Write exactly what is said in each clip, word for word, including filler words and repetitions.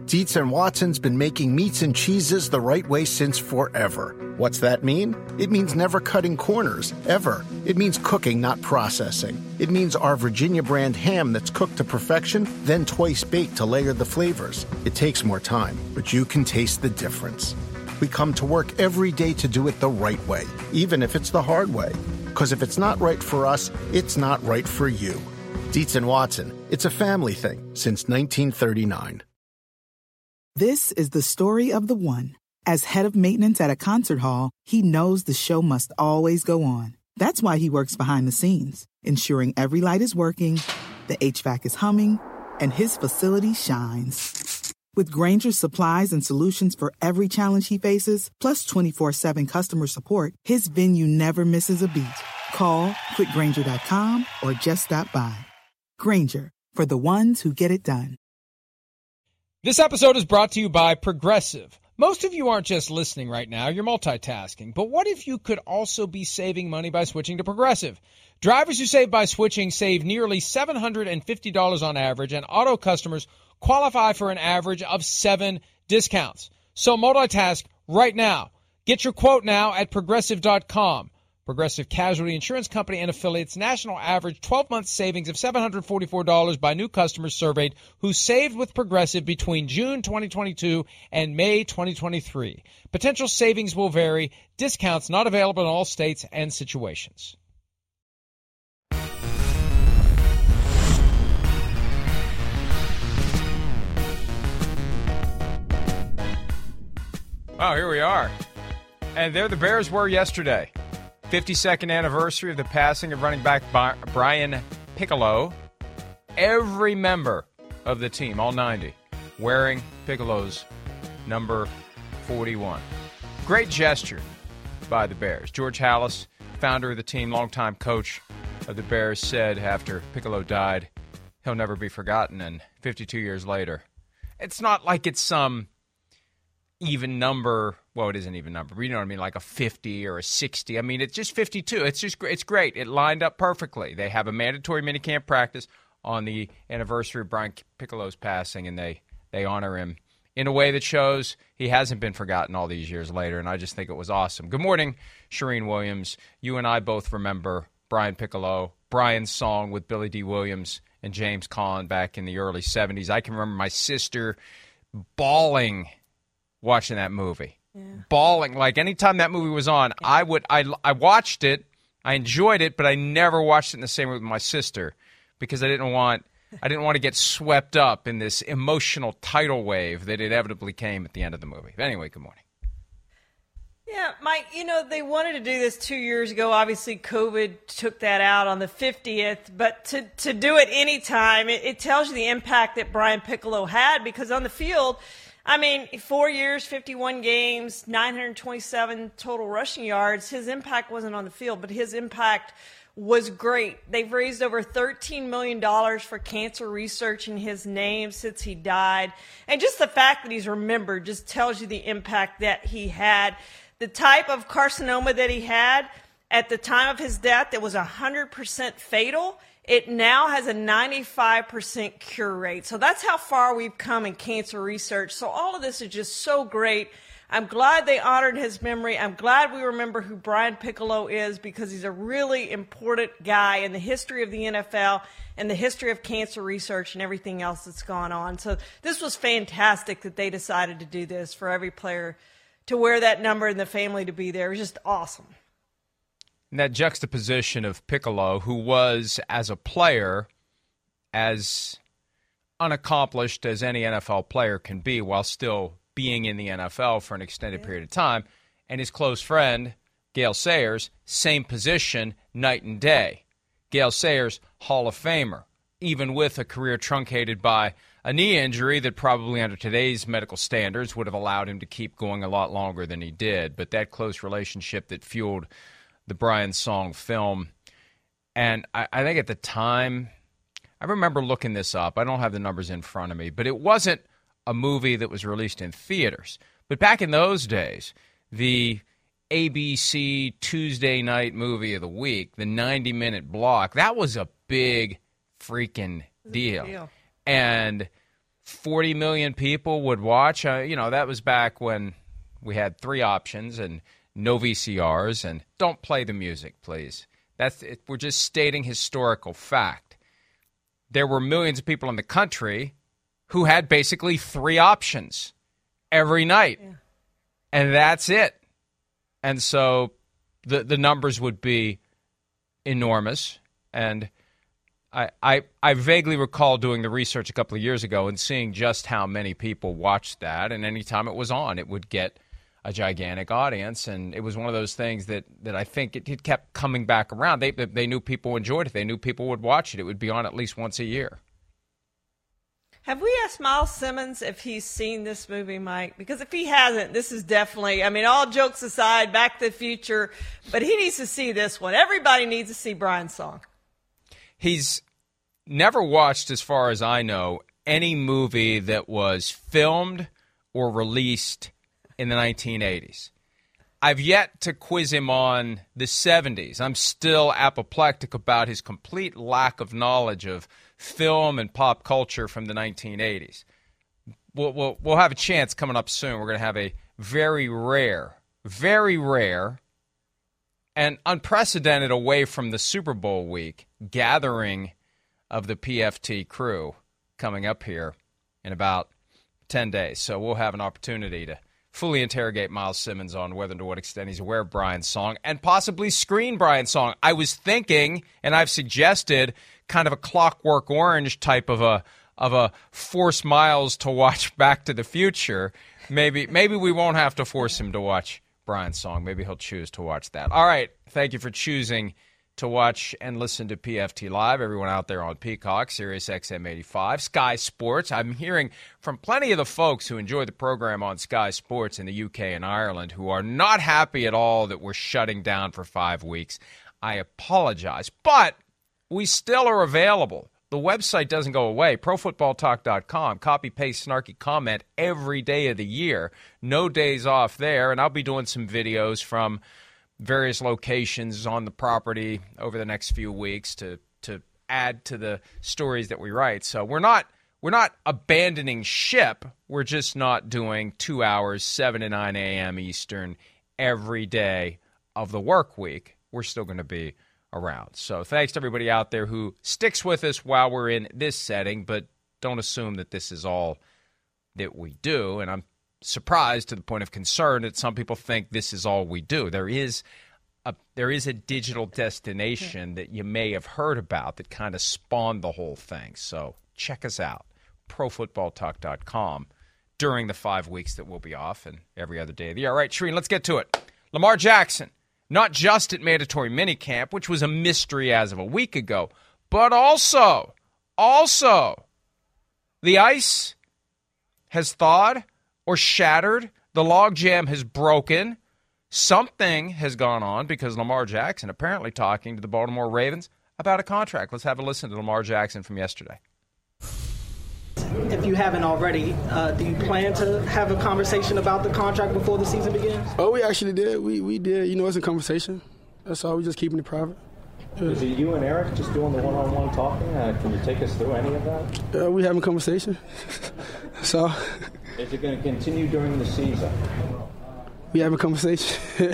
Dietz and Watson's been making meats and cheeses the right way since forever. What's that mean? It means never cutting corners, ever. It means cooking, not processing. It means our Virginia brand ham that's cooked to perfection, then twice baked to layer the flavors. It takes more time, but you can taste the difference. We come to work every day to do it the right way, even if it's the hard way. Because if it's not right for us, it's not right for you. Dietz and Watson, it's a family thing since nineteen thirty-nine. This is the story of the one. As head of maintenance at a concert hall, he knows the show must always go on. That's why he works behind the scenes, ensuring every light is working, the H V A C is humming, and his facility shines. With Grainger's supplies and solutions for every challenge he faces, plus twenty-four seven customer support, his venue never misses a beat. Call quick grainger dot com or just stop by. Grainger, for the ones who get it done. This episode is brought to you by Progressive. Most of you aren't just listening right now, you're multitasking. But what if you could also be saving money by switching to Progressive? Drivers who save by switching save nearly seven hundred fifty dollars on average, and auto customers qualify for an average of seven discounts. So multitask right now. Get your quote now at progressive dot com. Progressive Casualty Insurance Company and affiliates, national average twelve-month savings of seven hundred forty-four dollars by new customers surveyed who saved with Progressive between June twenty twenty-two and May twenty twenty-three. Potential savings will vary. Discounts not available in all states and situations. Oh, here we are. And there the Bears were yesterday. fifty-second anniversary of the passing of running back Brian Piccolo. Every member of the team, all ninety, wearing Piccolo's number forty-one. Great gesture by the Bears. George Halas, founder of the team, longtime coach of the Bears, said after Piccolo died, he'll never be forgotten. And fifty-two years later, it's not like it's some even number. Well, it is an even number. You know what I mean? Like a fifty or a sixty. I mean, it's just fifty-two. It's just it's great. It lined up perfectly. They have a mandatory minicamp practice on the anniversary of Brian Piccolo's passing, and they, they honor him in a way that shows he hasn't been forgotten all these years later, and I just think it was awesome. Good morning, Shireen Williams. You and I both remember Brian Piccolo, Brian's song with Billy D. Williams and James Caan back in the early seventies. I can remember my sister bawling watching that movie. Yeah. Bawling. Like anytime that movie was on, yeah. I would I, I watched it, I enjoyed it, but I never watched it in the same way with my sister because I didn't want I didn't want to get swept up in this emotional tidal wave that inevitably came at the end of the movie. But anyway, good morning. Yeah, Mike, you know, they wanted to do this two years ago. Obviously, COVID took that out on the fiftieth. But to, to do it anytime, it, it tells you the impact that Brian Piccolo had because on the field, I mean, four years, fifty-one games, nine hundred twenty-seven total rushing yards. His impact wasn't on the field, but his impact was great. They've raised over thirteen million dollars for cancer research in his name since he died. And just the fact that he's remembered just tells you the impact that he had. The type of carcinoma that he had at the time of his death that was one hundred percent fatal, it now has a ninety-five percent cure rate. So that's how far we've come in cancer research. So all of this is just so great. I'm glad they honored his memory. I'm glad we remember who Brian Piccolo is because he's a really important guy in the history of the N F L and the history of cancer research and everything else that's gone on. So this was fantastic that they decided to do this for every player to wear that number and the family to be there. It was just awesome. And that juxtaposition of Piccolo, who was, as a player, as unaccomplished as any N F L player can be while still being in the N F L for an extended yeah. period of time, and his close friend, Gale Sayers, same position, night and day. Gale Sayers, Hall of Famer, even with a career truncated by a knee injury that probably under today's medical standards would have allowed him to keep going a lot longer than he did. But that close relationship that fueled the Brian Song film. And I, I think at the time, I remember looking this up. I don't have the numbers in front of me, but it wasn't a movie that was released in theaters. But back in those days, the A B C Tuesday night movie of the week, the ninety-minute block, that was a big freaking deal. deal. And forty million people would watch. Uh, you know, that was back when we had three options and no V C Rs. And don't play the music, please. That's it. We're just stating historical fact. There were millions of people in the country who had basically three options every night. Yeah. And that's it. And so the the numbers would be enormous. And I, I I vaguely recall doing the research a couple of years ago and seeing just how many people watched that. And anytime it was on, it would get a gigantic audience. And it was one of those things that, that I think it, it kept coming back around. They, they knew people enjoyed it. They knew people would watch it. It would be on at least once a year. Have we asked Miles Simmons if he's seen this movie, Mike? Because if he hasn't, this is definitely, I mean, all jokes aside, Back to the Future, but he needs to see this one. Everybody needs to see Brian's Song. He's never watched, as far as I know, any movie that was filmed or released in the nineteen eighties. I've yet to quiz him on the seventies. I'm still apoplectic about his complete lack of knowledge of film and pop culture from the nineteen eighties. We'll, we'll, we'll have a chance coming up soon. We're going to have a very rare, very rare, and unprecedented away from the Super Bowl week gathering of the P F T crew coming up here in about ten days. So we'll have an opportunity to fully interrogate Miles Simmons on whether and to what extent he's aware of Brian's Song and possibly screen Brian's Song. I was thinking, and I've suggested, kind of a Clockwork Orange type of a of a force Miles to watch Back to the Future. Maybe maybe we won't have to force him to watch Brian's Song. Maybe he'll choose to watch that. All right. Thank you for choosing to watch and listen to P F T Live. Everyone out there on Peacock, Sirius X M eighty-five, Sky Sports. I'm hearing from plenty of the folks who enjoy the program on Sky Sports in the U K and Ireland who are not happy at all that we're shutting down for five weeks. I apologize, but we still are available. The website doesn't go away, pro football talk dot com. Copy, paste, snarky comment every day of the year. No days off there, and I'll be doing some videos from various locations on the property over the next few weeks to to add to the stories that we write. So we're not we're not abandoning ship. We're just not doing two hours, seven to nine a.m. Eastern every day of the work week. We're still going to be around. So thanks to everybody out there who sticks with us while we're in this setting, but don't assume that this is all that we do. And I'm surprised to the point of concern that some people think this is all we do. There is a there is a digital destination that you may have heard about that kind of spawned the whole thing. So check us out, pro football talk dot com, during the five weeks that we'll be off and every other day of the year. All right, Shereen, let's get to it. Lamar Jackson, not just at mandatory minicamp, which was a mystery as of a week ago, but also, also, the ice has thawed or shattered. The logjam has broken. Something has gone on because Lamar Jackson apparently talking to the Baltimore Ravens about a contract. Let's have a listen to Lamar Jackson from yesterday. If you haven't already, uh, do you plan to have a conversation about the contract before the season begins? Oh, we actually did. We we did. You know, it's a conversation. That's all. We're just keeping it private. Yeah. Is it you and Eric just doing the one-on-one talking? Uh, can you take us through any of that? Uh, we having a conversation. So. Is it going to continue during the season? We have a conversation.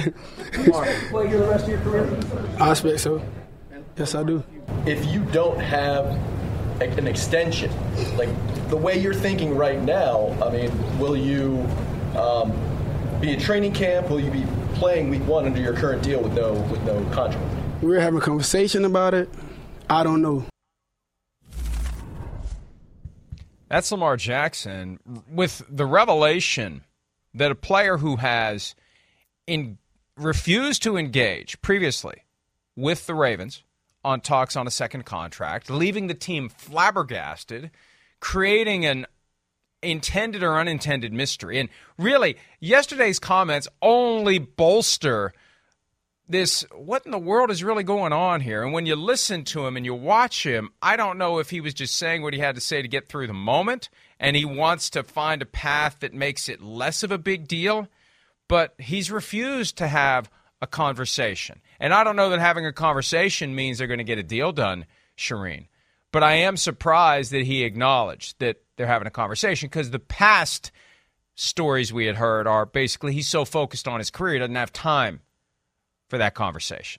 Play your rest of your career? I expect so. Yes, I do. If you don't have an extension, like the way you're thinking right now, I mean, will you um, be in training camp? Will you be playing week one under your current deal with no with no contract? We're having a conversation about it. I don't know. That's Lamar Jackson with the revelation that a player who has in, refused to engage previously with the Ravens on talks on a second contract, leaving the team flabbergasted, creating an intended or unintended mystery. And really, yesterday's comments only bolster this, what in the world is really going on here? And when you listen to him and you watch him, I don't know if he was just saying what he had to say to get through the moment, and he wants to find a path that makes it less of a big deal, but he's refused to have a conversation. And I don't know that having a conversation means they're going to get a deal done, Shereen. But I am surprised that he acknowledged that they're having a conversation, because the past stories we had heard are basically he's so focused on his career, he doesn't have time for that conversation.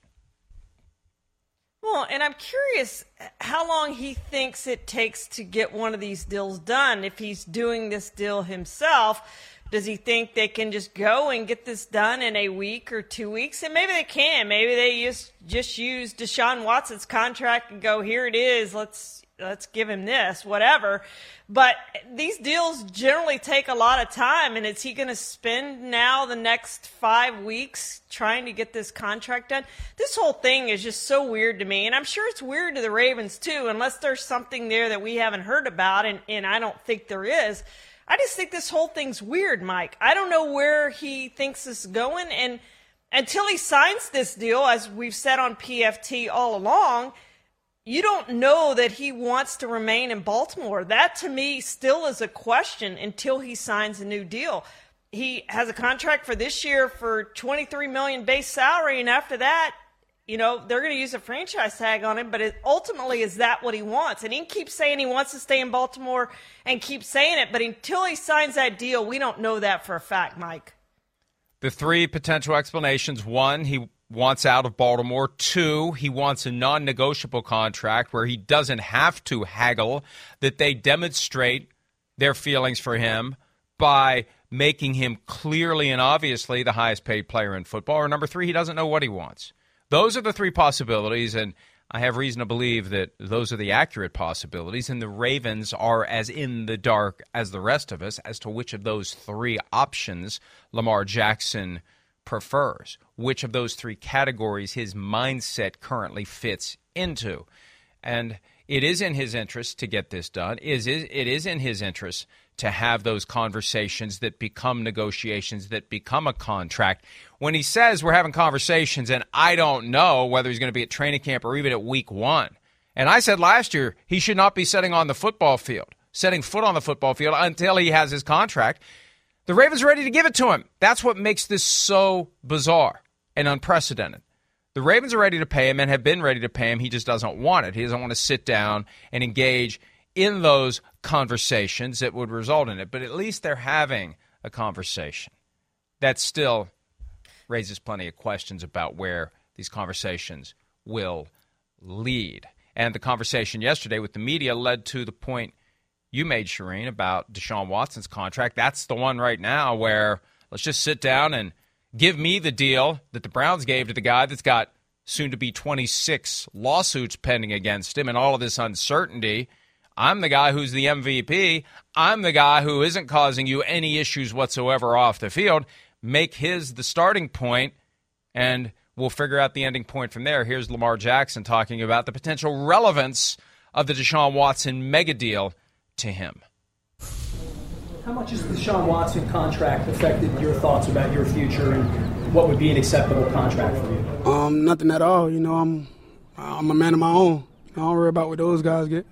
Well, and I'm curious how long he thinks it takes to get one of these deals done. If he's doing this deal himself, does he think they can just go and get this done in a week or two weeks? And maybe they can. Maybe they just just use Deshaun Watson's contract and go, here it is, let's let's give him this, whatever. But these deals generally take a lot of time, and is he going to spend now the next five weeks trying to get this contract done? This whole thing is just so weird to me, and I'm sure it's weird to the Ravens too, unless there's something there that we haven't heard about, and, and I don't think there is. I just think this whole thing's weird, Mike. I don't know where he thinks this is going, and until he signs this deal, as we've said on P F T all along, you don't know that he wants to remain in Baltimore. That, to me, still is a question until he signs a new deal. He has a contract for this year for twenty-three million dollars base salary, and after that, you know, they're going to use a franchise tag on him, but it ultimately, is that what he wants? And he keeps saying he wants to stay in Baltimore and keeps saying it, but until he signs that deal, we don't know that for a fact, Mike. The three potential explanations: one, he wants out of Baltimore. Two, he wants a non-negotiable contract where he doesn't have to haggle, that they demonstrate their feelings for him by making him clearly and obviously the highest paid player in football. Or number three, he doesn't know what he wants. Those are the three possibilities, and I have reason to believe that those are the accurate possibilities, and the Ravens are as in the dark as the rest of us as to which of those three options Lamar Jackson prefers, which of those three categories his mindset currently fits into. And it is in his interest to get this done. It is, it is in his interest to have those conversations that become negotiations, that become a contract. When he says we're having conversations and I don't know whether he's going to be at training camp or even at week one, and I said last year he should not be setting on the football field, setting foot on the football field until he has his contract. The Ravens are ready to give it to him. That's what makes this so bizarre and unprecedented. The Ravens are ready to pay him and have been ready to pay him. He just doesn't want it. He doesn't want to sit down and engage in those conversations that would result in it. But at least they're having a conversation. That still raises plenty of questions about where these conversations will lead. And the conversation yesterday with the media led to the point you made, Shireen, about Deshaun Watson's contract. That's the one right now where let's just sit down and give me the deal that the Browns gave to the guy that's got soon-to-be twenty-six lawsuits pending against him and all of this uncertainty. I'm the guy who's the M V P. I'm the guy who isn't causing you any issues whatsoever off the field. Make his the starting point, and we'll figure out the ending point from there. Here's Lamar Jackson talking about the potential relevance of the Deshaun Watson mega deal to him. How much has the Deshaun Watson contract affected your thoughts about your future and what would be an acceptable contract for you? Um, nothing at all. You know, I'm I'm a man of my own. I don't worry about what those guys get.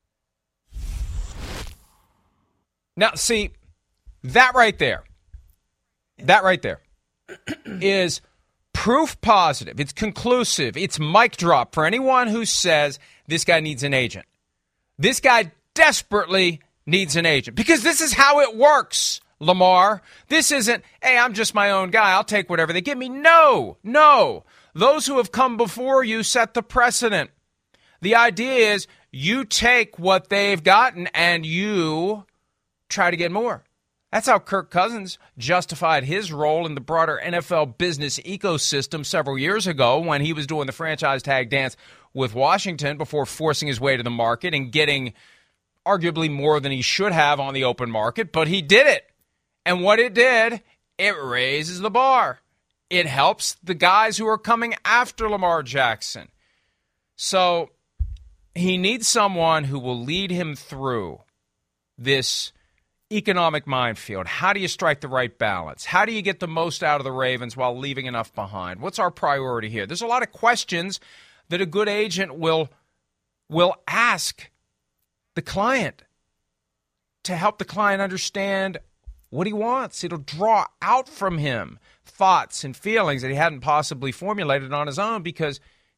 Now, see, that right there, that right there is proof positive. It's conclusive. It's mic drop for anyone who says this guy needs an agent. This guy desperately needs an agent because this is how it works, Lamar. This isn't, hey, I'm just my own guy. I'll take whatever they give me. No, no. Those who have come before you set the precedent. The idea is you take what they've gotten and you try to get more. That's how Kirk Cousins justified his role in the broader N F L business ecosystem several years ago when he was doing the franchise tag dance with Washington before forcing his way to the market and getting arguably more than he should have on the open market, but he did it. And what it did, it raises the bar. It helps the guys who are coming after Lamar Jackson. So he needs someone who will lead him through this economic minefield. How do you strike the right balance? How do you get the most out of the Ravens while leaving enough behind? What's our priority here? There's a lot of questions that a good agent will will ask the client to help the client understand what he wants. It'll draw out from him thoughts and feelings that he hadn't possibly formulated on his own because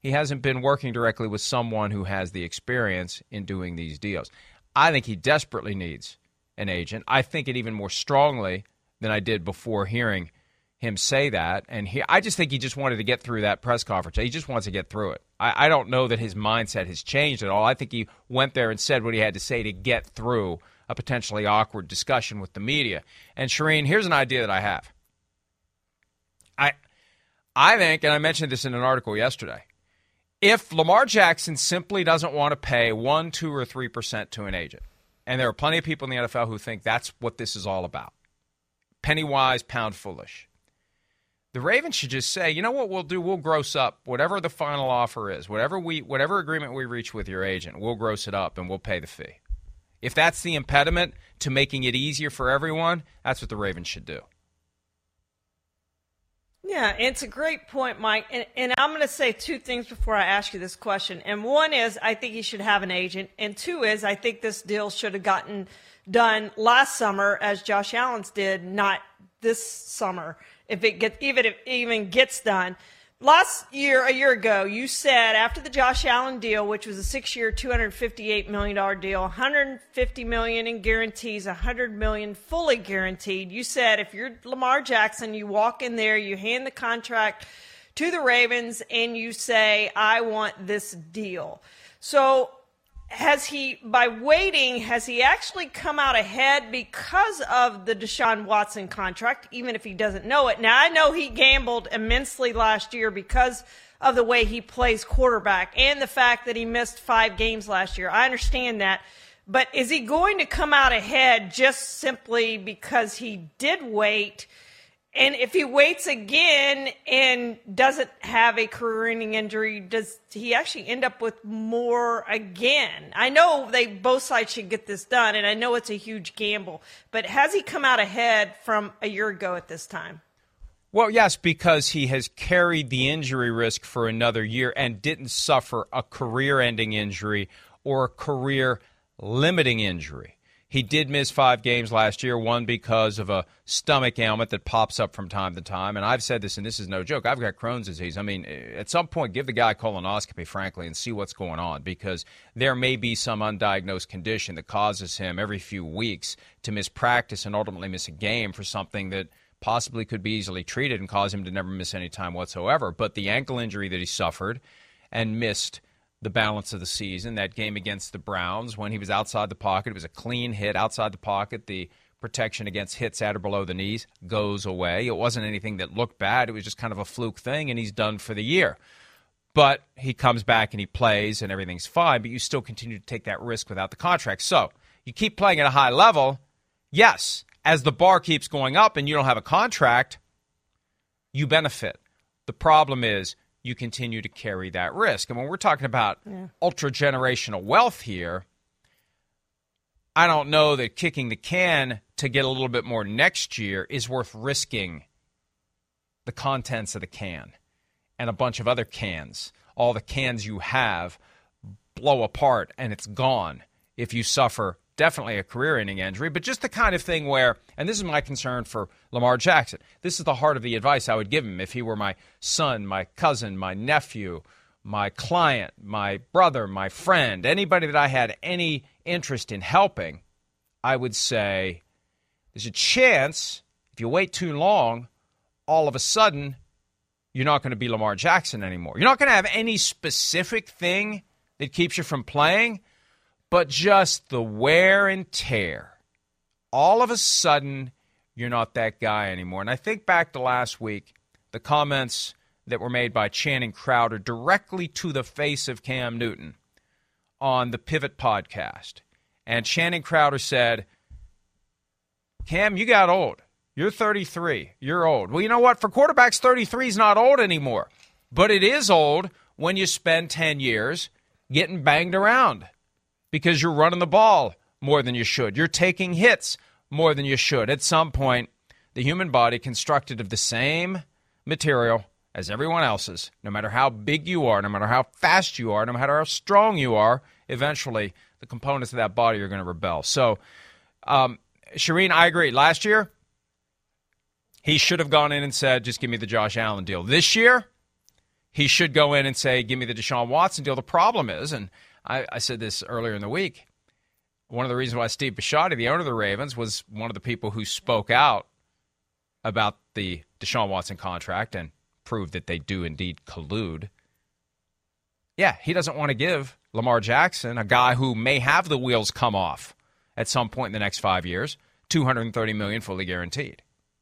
he hasn't been working directly with someone who has the experience in doing these deals. I think he desperately needs an agent. I think it even more strongly than I did before hearing him say that. And he, I just think he just wanted to get through that press conference. He just wants to get through it. I, I don't know that his mindset has changed at all. I think he went there and said what he had to say to get through a potentially awkward discussion with the media. And Shireen, here's an idea that I have. I, I think, and I mentioned this in an article yesterday, if Lamar Jackson simply doesn't want to pay one, two, or three percent to an agent, and there are plenty of people in the N F L who think that's what this is all about, penny wise, pound foolish, the Ravens should just say, you know what we'll do? We'll gross up whatever the final offer is, whatever we, whatever agreement we reach with your agent, we'll gross it up and we'll pay the fee. If that's the impediment to making it easier for everyone, that's what the Ravens should do. Yeah, it's a great point, Mike. And, and I'm going to say two things before I ask you this question. And one is I think he should have an agent. And two is I think this deal should have gotten done last summer as Josh Allen's did, not this summer, if it gets, even if it even gets done. Last year, a year ago, you said after the Josh Allen deal, which was a six-year, two hundred fifty-eight million dollars deal, one hundred fifty million dollars in guarantees, one hundred million dollars fully guaranteed, you said if you're Lamar Jackson, you walk in there, you hand the contract to the Ravens, and you say, I want this deal. So has he, by waiting, has he actually come out ahead because of the Deshaun Watson contract, even if he doesn't know it? Now, I know he gambled immensely last year because of the way he plays quarterback and the fact that he missed five games last year. I understand that. But is he going to come out ahead just simply because he did wait? And if he waits again and doesn't have a career-ending injury, does he actually end up with more again? I know they both sides should get this done, and I know it's a huge gamble. But has he come out ahead from a year ago at this time? Well, yes, because he has carried the injury risk for another year and didn't suffer a career-ending injury or a career-limiting injury. He did miss five games last year, one because of a stomach ailment that pops up from time to time. And I've said this, and this is no joke. I've got Crohn's disease. I mean, at some point, give the guy a colonoscopy, frankly, and see what's going on, because there may be some undiagnosed condition that causes him every few weeks to miss practice and ultimately miss a game for something that possibly could be easily treated and cause him to never miss any time whatsoever. But the ankle injury that he suffered and missed the balance of the season, that game against the Browns, when he was outside the pocket, it was a clean hit outside the pocket. The protection against hits at or below the knees goes away. It wasn't anything that looked bad. It was just kind of a fluke thing, and he's done for the year. But he comes back and he plays, and everything's fine, but you still continue to take that risk without the contract. So you keep playing at a high level. Yes, as the bar keeps going up and you don't have a contract, you benefit. The problem is you continue to carry that risk. And when we're talking about yeah. ultra-generational wealth here, I don't know that kicking the can to get a little bit more next year is worth risking the contents of the can and a bunch of other cans. All the cans you have blow apart and it's gone if you suffer definitely a career-ending injury, but just the kind of thing where, and this is my concern for Lamar Jackson, this is the heart of the advice I would give him if he were my son, my cousin, my nephew, my client, my brother, my friend, anybody that I had any interest in helping. I would say there's a chance if you wait too long, all of a sudden you're not going to be Lamar Jackson anymore. You're not going to have any specific thing that keeps you from playing, but just the wear and tear. All of a sudden, you're not that guy anymore. And I think back to last week, the comments that were made by Channing Crowder directly to the face of Cam Newton on the Pivot podcast. And Channing Crowder said, Cam, you got old. You're thirty-three. You're old. Well, you know what? For quarterbacks, thirty-three is not old anymore. But it is old when you spend ten years getting banged around, because you're running the ball more than you should. You're taking hits more than you should. At some point, the human body, constructed of the same material as everyone else's, no matter how big you are, no matter how fast you are, no matter how strong you are, eventually the components of that body are going to rebel. So, um, Shireen, I agree. Last year, he should have gone in and said, just give me the Josh Allen deal. This year, he should go in and say, give me the Deshaun Watson deal. The problem is, and I, I said this earlier in the week, one of the reasons why Steve Bisciotti, the owner of the Ravens, was one of the people who spoke out about the Deshaun Watson contract and proved that they do indeed collude. Yeah, he doesn't want to give Lamar Jackson, a guy who may have the wheels come off at some point in the next five years, two hundred thirty million dollars fully guaranteed.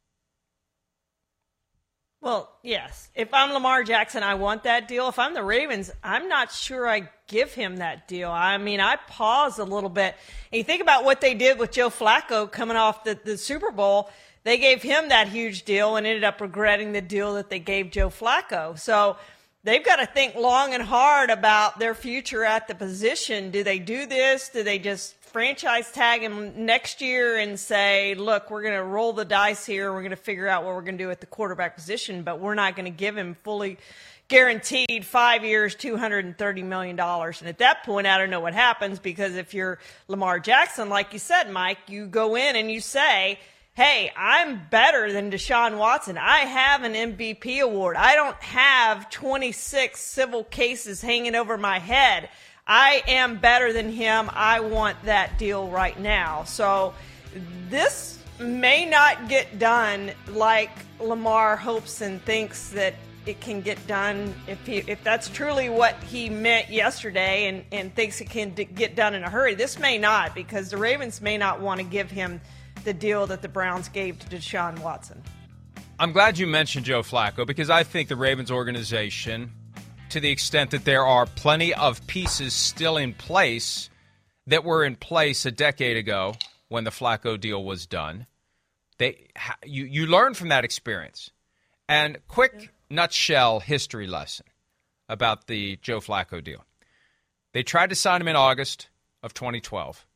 Well, yes. If I'm Lamar Jackson, I want that deal. If I'm the Ravens, I'm not sure I give him that deal. I mean, I pause a little bit. And you think about what they did with Joe Flacco coming off the, the Super Bowl. They gave him that huge deal and ended up regretting the deal that they gave Joe Flacco. So they've got to think long and hard about their future at the position. Do they do this? Do they just franchise tag him next year and say, look, we're going to roll the dice here. We're going to figure out what we're going to do at the quarterback position, but we're not going to give him fully guaranteed five years, two hundred thirty million dollars. And at that point, I don't know what happens, because if you're Lamar Jackson, like you said, Mike, you go in and you say, hey, I'm better than Deshaun Watson. I have an M V P award. I don't have twenty-six civil cases hanging over my head. I am better than him. I want that deal right now. So this may not get done like Lamar hopes and thinks that it can get done. If he, if that's truly what he meant yesterday and, and thinks it can d- get done in a hurry, this may not, because the Ravens may not want to give him the deal that the Browns gave to Deshaun Watson. I'm glad you mentioned Joe Flacco, because I think the Ravens organization, to the extent that there are plenty of pieces still in place that were in place a decade ago when the Flacco deal was done, they you, you learn from that experience. And quick yeah. nutshell history lesson about the Joe Flacco deal. They tried to sign him in August of twenty twelve.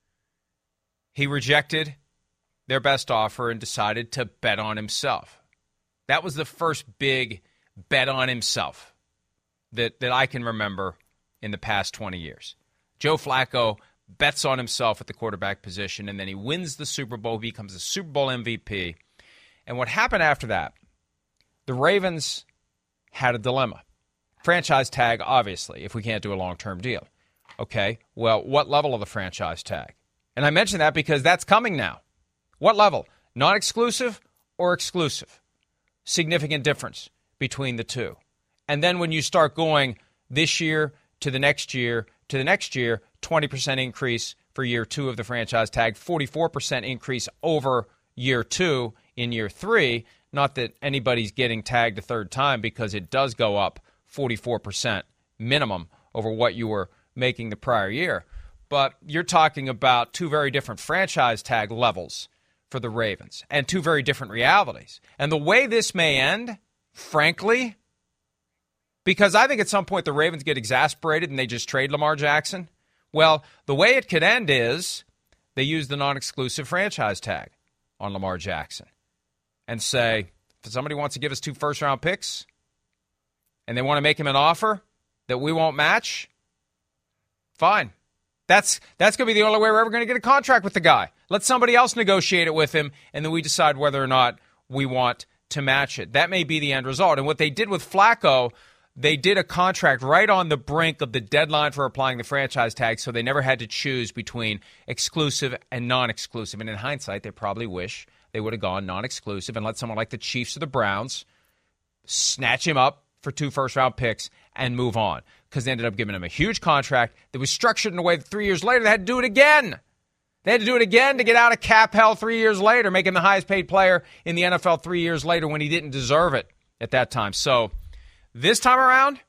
He rejected their best offer and decided to bet on himself. That was the first big bet on himself that, that I can remember in the past twenty years. Joe Flacco bets on himself at the quarterback position, and then he wins the Super Bowl, becomes a Super Bowl M V P. And what happened after that, the Ravens had a dilemma. Franchise tag, obviously, if we can't do a long-term deal. Okay, well, what level of the franchise tag? And I mention that because that's coming now. What level? Non-exclusive or exclusive? Significant difference between the two. And then when you start going this year to the next year to the next year, twenty percent increase for year two of the franchise tag, forty-four percent increase over year two in year three. Not that anybody's getting tagged a third time, because it does go up forty-four percent minimum over what you were making the prior year. But you're talking about two very different franchise tag levels for the Ravens and two very different realities. And the way this may end, frankly, because I think at some point the Ravens get exasperated and they just trade Lamar Jackson. Well, the way it could end is they use the non-exclusive franchise tag on Lamar Jackson and say, if somebody wants to give us two first-round picks and they want to make him an offer that we won't match, fine. That's that's going to be the only way we're ever going to get a contract with the guy. Let somebody else negotiate it with him, and then we decide whether or not we want to match it. That may be the end result. And what they did with Flacco, they did a contract right on the brink of the deadline for applying the franchise tag, so they never had to choose between exclusive and non-exclusive. And in hindsight, they probably wish they would have gone non-exclusive and let someone like the Chiefs or the Browns snatch him up for two first-round picks and move on, because they ended up giving him a huge contract that was structured in a way that three years later they had to do it again. They had to do it again to get out of cap hell three years later, make him the highest-paid player in the N F L three years later when he didn't deserve it at that time. So this time around,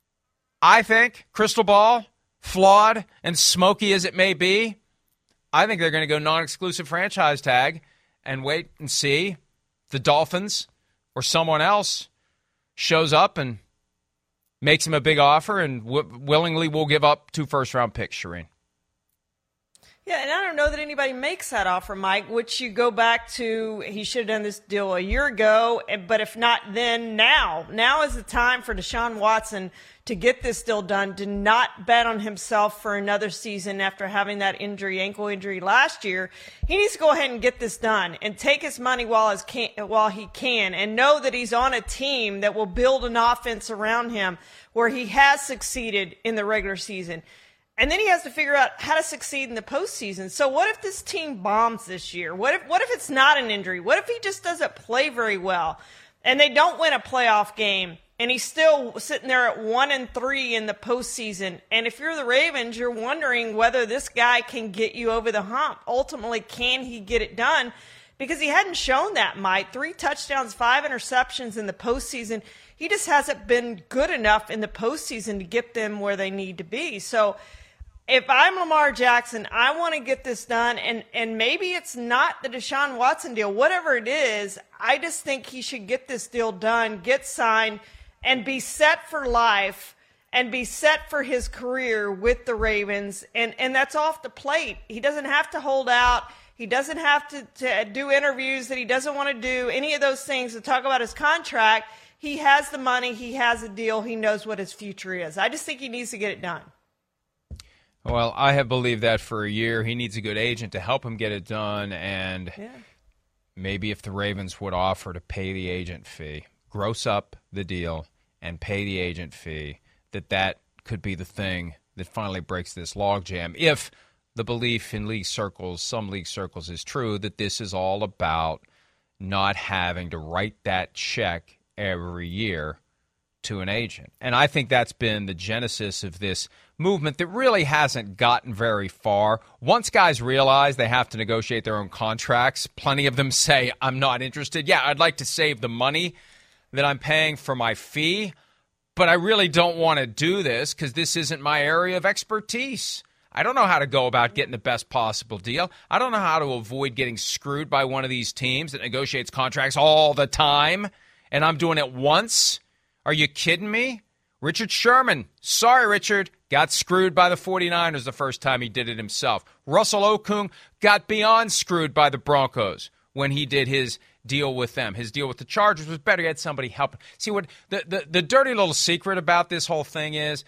I think, crystal ball, flawed and smoky as it may be, I think they're going to go non-exclusive franchise tag and wait and see if the Dolphins or someone else shows up and makes him a big offer and w- willingly will give up two first-round picks, Shireen. Yeah, and I don't know that anybody makes that offer, Mike, which you go back to he should have done this deal a year ago, but if not then, now. Now is the time for Deshaun Watson to get this deal done, to not bet on himself for another season after having that injury, ankle injury last year. He needs to go ahead and get this done and take his money while, his can, while he can and know that he's on a team that will build an offense around him where he has succeeded in the regular season. And then he has to figure out how to succeed in the postseason. So what if this team bombs this year? What if what if it's not an injury? What if he just doesn't play very well and they don't win a playoff game and he's still sitting there at one and three in the postseason? And if you're the Ravens, you're wondering whether this guy can get you over the hump. Ultimately, can he get it done? Because he hadn't shown that, Mike. Three touchdowns, five interceptions in the postseason. He just hasn't been good enough in the postseason to get them where they need to be. So if I'm Lamar Jackson, I want to get this done, and, and maybe it's not the Deshaun Watson deal. Whatever it is, I just think he should get this deal done, get signed, and be set for life and be set for his career with the Ravens, and, and that's off the plate. He doesn't have to hold out. He doesn't have to, to do interviews that he doesn't want to do, any of those things to talk about his contract. He has the money. He has a deal. He knows what his future is. I just think he needs to get it done. Well, I have believed that for a year. He needs a good agent to help him get it done, and yeah. maybe if the Ravens would offer to pay the agent fee, gross up the deal and pay the agent fee, that that could be the thing that finally breaks this logjam. If the belief in league circles, some league circles, is true, that this is all about not having to write that check every year to an agent. And I think that's been the genesis of this movement that really hasn't gotten very far. Once guys realize they have to negotiate their own contracts, plenty of them say, I'm not interested. Yeah, I'd like to save the money that I'm paying for my fee, but I really don't want to do this because this isn't my area of expertise. I don't know how to go about getting the best possible deal. I don't know how to avoid getting screwed by one of these teams that negotiates contracts all the time, and I'm doing it once. Are you kidding me? Richard Sherman, sorry, Richard, got screwed by the 49ers the first time he did it himself. Russell Okung got beyond screwed by the Broncos when he did his deal with them. His deal with the Chargers was better. He had somebody help. See, what the, the, the dirty little secret about this whole thing is,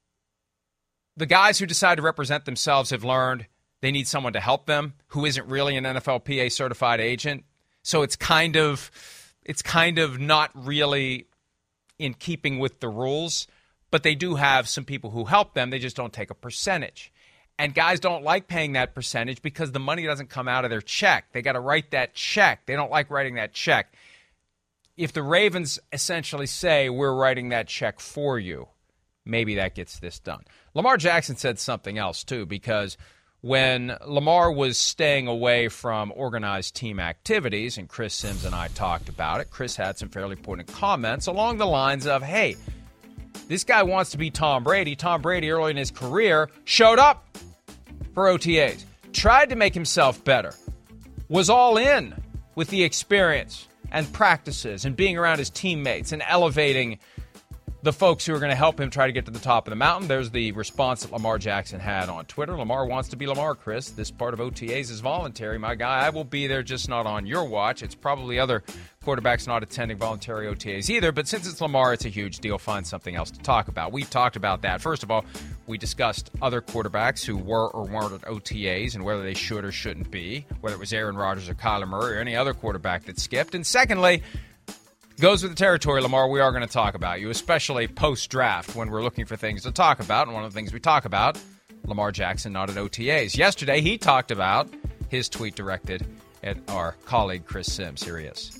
the guys who decide to represent themselves have learned they need someone to help them who isn't really an N F L P A certified agent. So it's kind of it's kind of not really in keeping with the rules, but they do have some people who help them. They just don't take a percentage. And guys don't like paying that percentage because the money doesn't come out of their check. They got to write that check. They don't like writing that check. If the Ravens essentially say, we're writing that check for you, maybe that gets this done. Lamar Jackson said something else, too, because when Lamar was staying away from organized team activities, and Chris Sims and I talked about it, Chris had some fairly pointed comments along the lines of, hey, this guy wants to be Tom Brady. Tom Brady, early in his career, showed up for O T As, tried to make himself better, was all in with the experience and practices and being around his teammates and elevating the folks who are going to help him try to get to the top of the mountain. There's the response that Lamar Jackson had on Twitter. Lamar wants to be Lamar, Chris. This part of O T As is voluntary, my guy. I will be there, just not on your watch. It's probably other quarterbacks not attending voluntary O T As either, but since it's Lamar, it's a huge deal. Find something else to talk about. We've talked about that. First of all, we discussed other quarterbacks who were or weren't at O T As and whether they should or shouldn't be, whether it was Aaron Rodgers or Kyler Murray or any other quarterback that skipped. And secondly, goes with the territory, Lamar, we are going to talk about you, especially post-draft when we're looking for things to talk about. And one of the things we talk about, Lamar Jackson not at O T As. Yesterday, he talked about his tweet directed at our colleague Chris Sims. Here he is.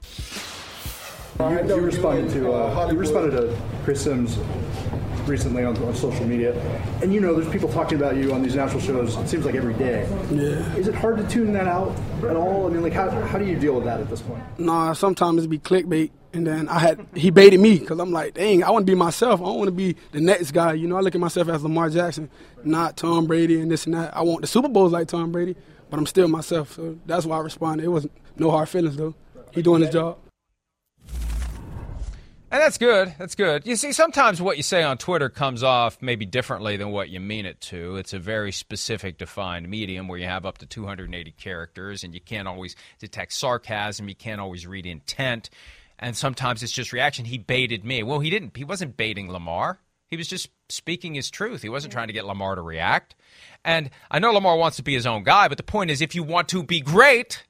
You, you responded to uh, you responded to Chris Sims recently on, on social media, and you know there's people talking about you on these national shows. It seems like every day. Yeah. Is it hard to tune that out at all? I mean, like how how do you deal with that at this point? Nah, sometimes it be clickbait, and then I had he baited me because I'm like, dang, I want to be myself. I don't want to be the next guy. You know, I look at myself as Lamar Jackson, not Tom Brady and this and that. I want the Super Bowls like Tom Brady, but I'm still myself. So that's why I responded. It wasn't no hard feelings though. He doing his job. And that's good. That's good. You see, sometimes what you say on Twitter comes off maybe differently than what you mean it to. It's a very specific defined medium where you have up to two hundred eighty characters, and you can't always detect sarcasm. You can't always read intent. And sometimes it's just reaction. He baited me. Well, he didn't. He wasn't baiting Lamar. He was just speaking his truth. He wasn't trying to get Lamar to react. And I know Lamar wants to be his own guy, but the point is if you want to be great,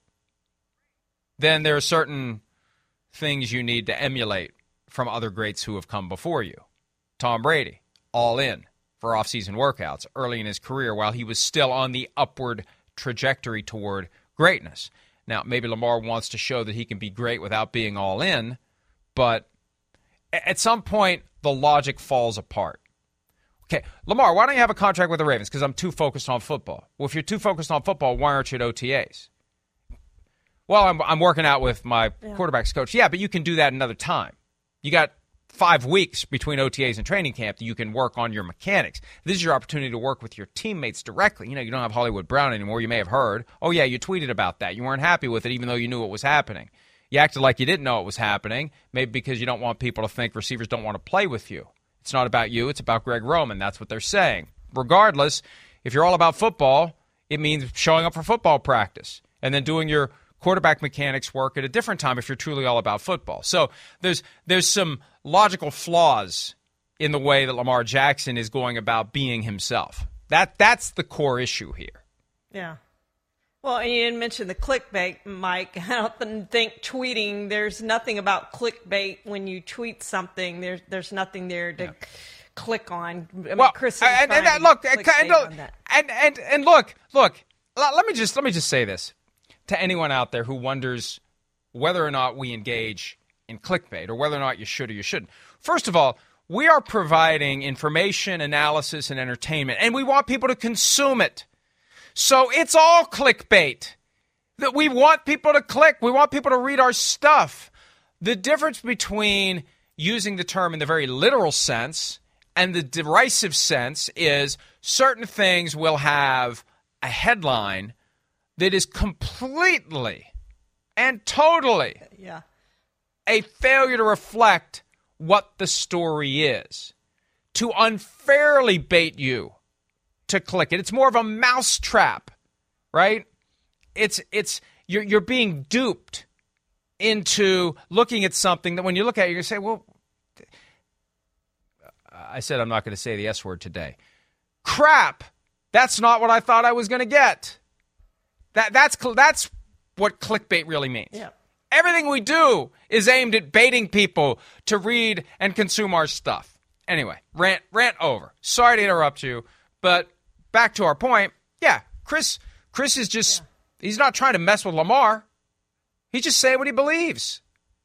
then there are certain things you need to emulate from other greats who have come before you. Tom Brady, all in for off-season workouts early in his career while he was still on the upward trajectory toward greatness. Now, maybe Lamar wants to show that he can be great without being all in, but at some point, the logic falls apart. Okay, Lamar, why don't you have a contract with the Ravens? Because I'm too focused on football. Well, if you're too focused on football, why aren't you at O T As? Well, I'm, I'm working out with my yeah. quarterback's coach. Yeah, but you can do that another time. You got five weeks between O T As and training camp that you can work on your mechanics. This is your opportunity to work with your teammates directly. You know, you don't have Hollywood Brown anymore. You may have heard. Oh, yeah, you tweeted about that. You weren't happy with it even though you knew it was happening. You acted like you didn't know it was happening, maybe because you don't want people to think receivers don't want to play with you. It's not about you. It's about Greg Roman. That's what they're saying. Regardless, if you're all about football, it means showing up for football practice and then doing your quarterback mechanics work at a different time if you're truly all about football. So there's there's some logical flaws in the way that Lamar Jackson is going about being himself. That That's the core issue here. Yeah. Well, and you didn't mention the clickbait, Mike. I don't think tweeting, there's nothing about clickbait when you tweet something. There's there's nothing there to yeah. click on. I mean, well, Chris is and, and, and look, and, and, and, and, and look, look, let me just let me just say this to anyone out there who wonders whether or not we engage in clickbait or whether or not you should or you shouldn't. First of all, we are providing information, analysis, and entertainment, and we want people to consume it. So it's all clickbait. That we want people to click. We want people to read our stuff. The difference between using the term in the very literal sense and the derisive sense is certain things will have a headline that is completely and totally yeah. a failure to reflect what the story is, to unfairly bait you to click it. It's more of a mousetrap, right? It's it's you're you're being duped into looking at something that when you look at it, you're going to say, well, I said I'm not going to say the S word today. Crap. That's not what I thought I was going to get. That that's that's what clickbait really means. Yeah. Everything we do is aimed at baiting people to read and consume our stuff. Anyway, rant rant over. Sorry to interrupt you, but back to our point. Yeah, Chris Chris is just yeah. he's not trying to mess with Lamar. He's just saying what he believes.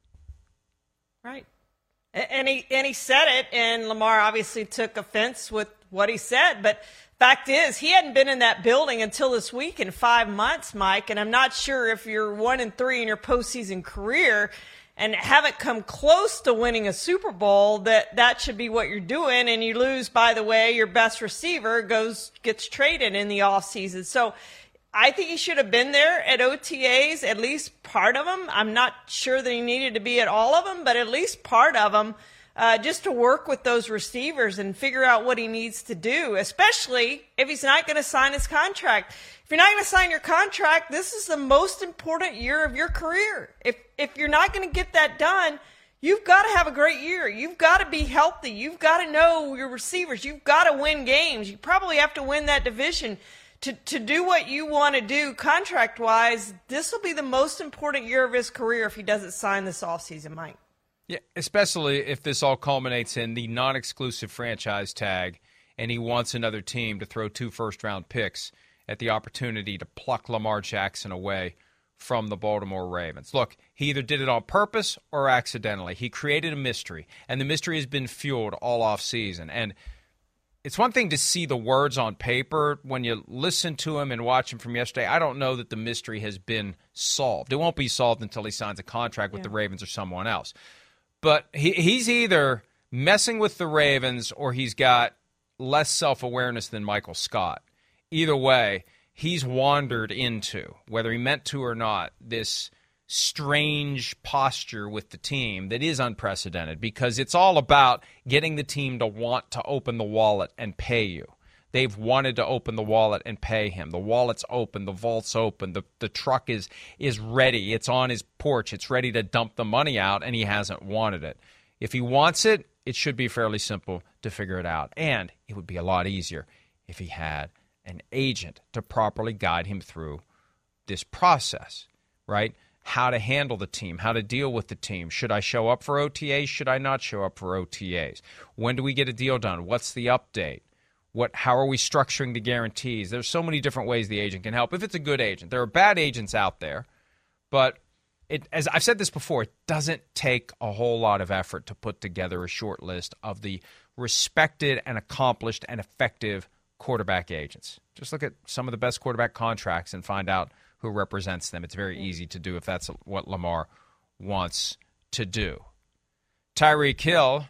Right. And he and he said it, and Lamar obviously took offense with what he said, but fact is, he hadn't been in that building until this week in five months, Mike, and I'm not sure if you're one and three in your postseason career and haven't come close to winning a Super Bowl, that that should be what you're doing, and you lose, by the way, your best receiver goes gets traded in the offseason. So I think he should have been there at O T As, at least part of them. I'm not sure that he needed to be at all of them, but at least part of them. Uh, just to work with those receivers and figure out what he needs to do, especially if he's not going to sign his contract. If you're not going to sign your contract, this is the most important year of your career. If if you're not going to get that done, you've got to have a great year. You've got to be healthy. You've got to know your receivers. You've got to win games. You probably have to win that division. To, to do what you want to do contract-wise, this will be the most important year of his career if he doesn't sign this offseason, Mike. Yeah, especially if this all culminates in the non-exclusive franchise tag and he wants another team to throw two first-round picks at the opportunity to pluck Lamar Jackson away from the Baltimore Ravens. Look, he either did it on purpose or accidentally. He created a mystery, and the mystery has been fueled all offseason. And it's one thing to see the words on paper. When you listen to him and watch him from yesterday, I don't know that the mystery has been solved. It won't be solved until he signs a contract with yeah. the Ravens or someone else. But he, he's either messing with the Ravens or he's got less self-awareness than Michael Scott. Either way, he's wandered into, whether he meant to or not, this strange posture with the team that is unprecedented because it's all about getting the team to want to open the wallet and pay you. They've wanted to open the wallet and pay him. The wallet's open. The vault's open. The the truck is is ready. It's on his porch. It's ready to dump the money out, and he hasn't wanted it. If he wants it, it should be fairly simple to figure it out. And it would be a lot easier if he had an agent to properly guide him through this process, right? How to handle the team, how to deal with the team. Should I show up for O T As? Should I not show up for O T As? When do we get a deal done? What's the update? What? How are we structuring the guarantees? There's so many different ways the agent can help if it's a good agent. There are bad agents out there, but it, as I've said this before, it doesn't take a whole lot of effort to put together a short list of the respected and accomplished and effective quarterback agents. Just look at some of the best quarterback contracts and find out who represents them. It's very easy to do if that's what Lamar wants to do. Tyreek Hill,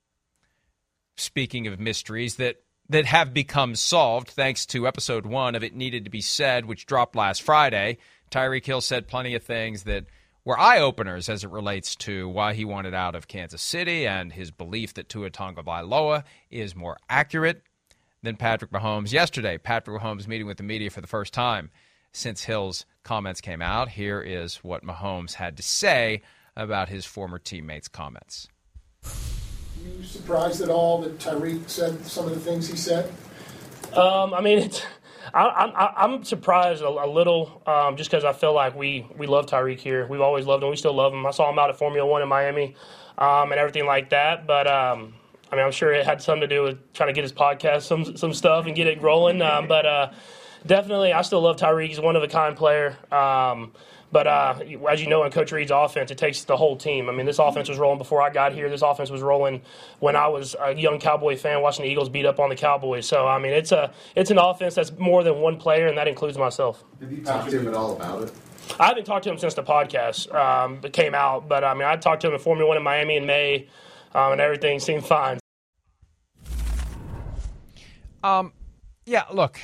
speaking of mysteries that, that have become solved thanks to episode one of It Needed to Be Said, which dropped last Friday, Tyreek Hill said plenty of things that were eye-openers as it relates to why he wanted out of Kansas City and his belief that Tua Tagovailoa is more accurate than Patrick Mahomes. Yesterday, Patrick Mahomes meeting with the media for the first time since Hill's comments came out. Here is what Mahomes had to say about his former teammates' comments. Are you surprised at all that Tyreek said some of the things he said? Um, I mean, it's, I, I, I'm surprised a, a little um, just because I feel like we, we love Tyreek here. We've always loved him. We still love him. I saw him out at Formula One in Miami um, and everything like that. But, um, I mean, I'm sure it had something to do with trying to get his podcast some some stuff and get it rolling. Um, but, uh, Definitely, I still love Tyreek. He's a one-of-a-kind player. Um, but uh, as you know, in Coach Reid's offense, it takes the whole team. I mean, this offense was rolling before I got here. This offense was rolling when I was a young Cowboy fan watching the Eagles beat up on the Cowboys. So, I mean, it's a it's an offense that's more than one player, and that includes myself. Have you talked to him at all about it? I haven't talked to him since the podcast um, that came out. But, I mean, I talked to him in Formula One in Miami in May, um, and everything seemed fine. Um, yeah, look.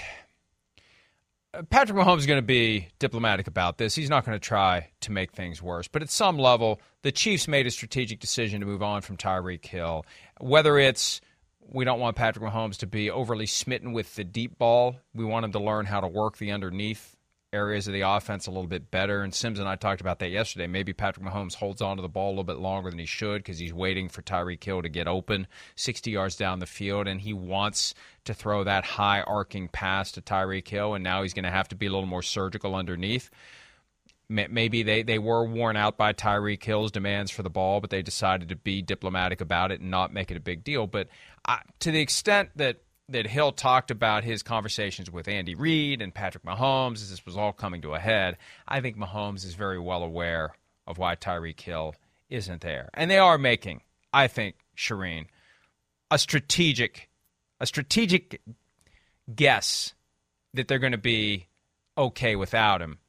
Patrick Mahomes is going to be diplomatic about this. He's not going to try to make things worse. But at some level, the Chiefs made a strategic decision to move on from Tyreek Hill. Whether it's we don't want Patrick Mahomes to be overly smitten with the deep ball, we want him to learn how to work the underneath areas of the offense a little bit better. And Sims and I talked about that yesterday. Maybe Patrick Mahomes holds on to the ball a little bit longer than he should because he's waiting for Tyreek Hill to get open sixty yards down the field, and he wants to throw that high arcing pass to Tyreek Hill, and now he's going to have to be a little more surgical underneath. Maybe they, they were worn out by Tyreek Hill's demands for the ball, but they decided to be diplomatic about it and not make it a big deal. But I, to the extent that that Hill talked about his conversations with Andy Reid and Patrick Mahomes as this was all coming to a head, I think Mahomes is very well aware of why Tyreek Hill isn't there. And they are making, I think, Shireen, a strategic a strategic guess that they're going to be okay without him.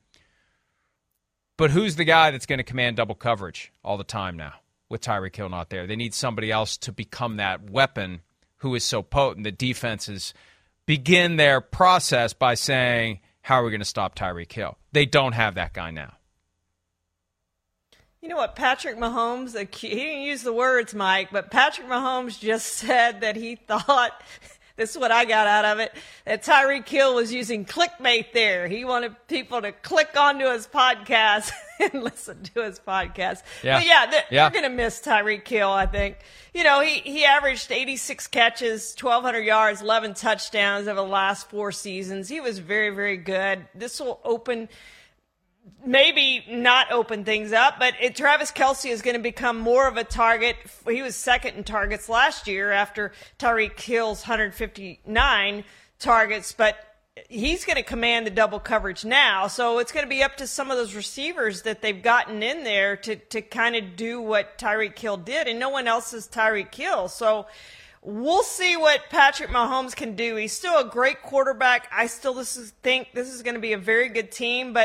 But who's the guy that's going to command double coverage all the time now with Tyreek Hill not there? They need somebody else to become that weapon who is so potent that defenses begin their process by saying, how are we going to stop Tyreek Hill? They don't have that guy now. You know what, Patrick Mahomes, he didn't use the words, Mike, but Patrick Mahomes just said that he thought, this is what I got out of it, that Tyreek Hill was using clickbait there. He wanted people to click onto his podcast and listen to his podcast. Yeah. But yeah, they're, yeah. they're going to miss Tyreek Hill, I think. You know, he, he averaged eighty-six catches, twelve hundred yards, eleven touchdowns over the last four seasons. He was very, very good. This will open, maybe not open things up, but it, Travis Kelce is going to become more of a target. He was second in targets last year after Tyreek Hill's one hundred fifty-nine targets, but he's going to command the double coverage now. So it's going to be up to some of those receivers that they've gotten in there to, to kind of do what Tyreek Hill did, and no one else is Tyreek Hill. So we'll see what Patrick Mahomes can do. He's still a great quarterback. I still this is, think this is going to be a very good team, but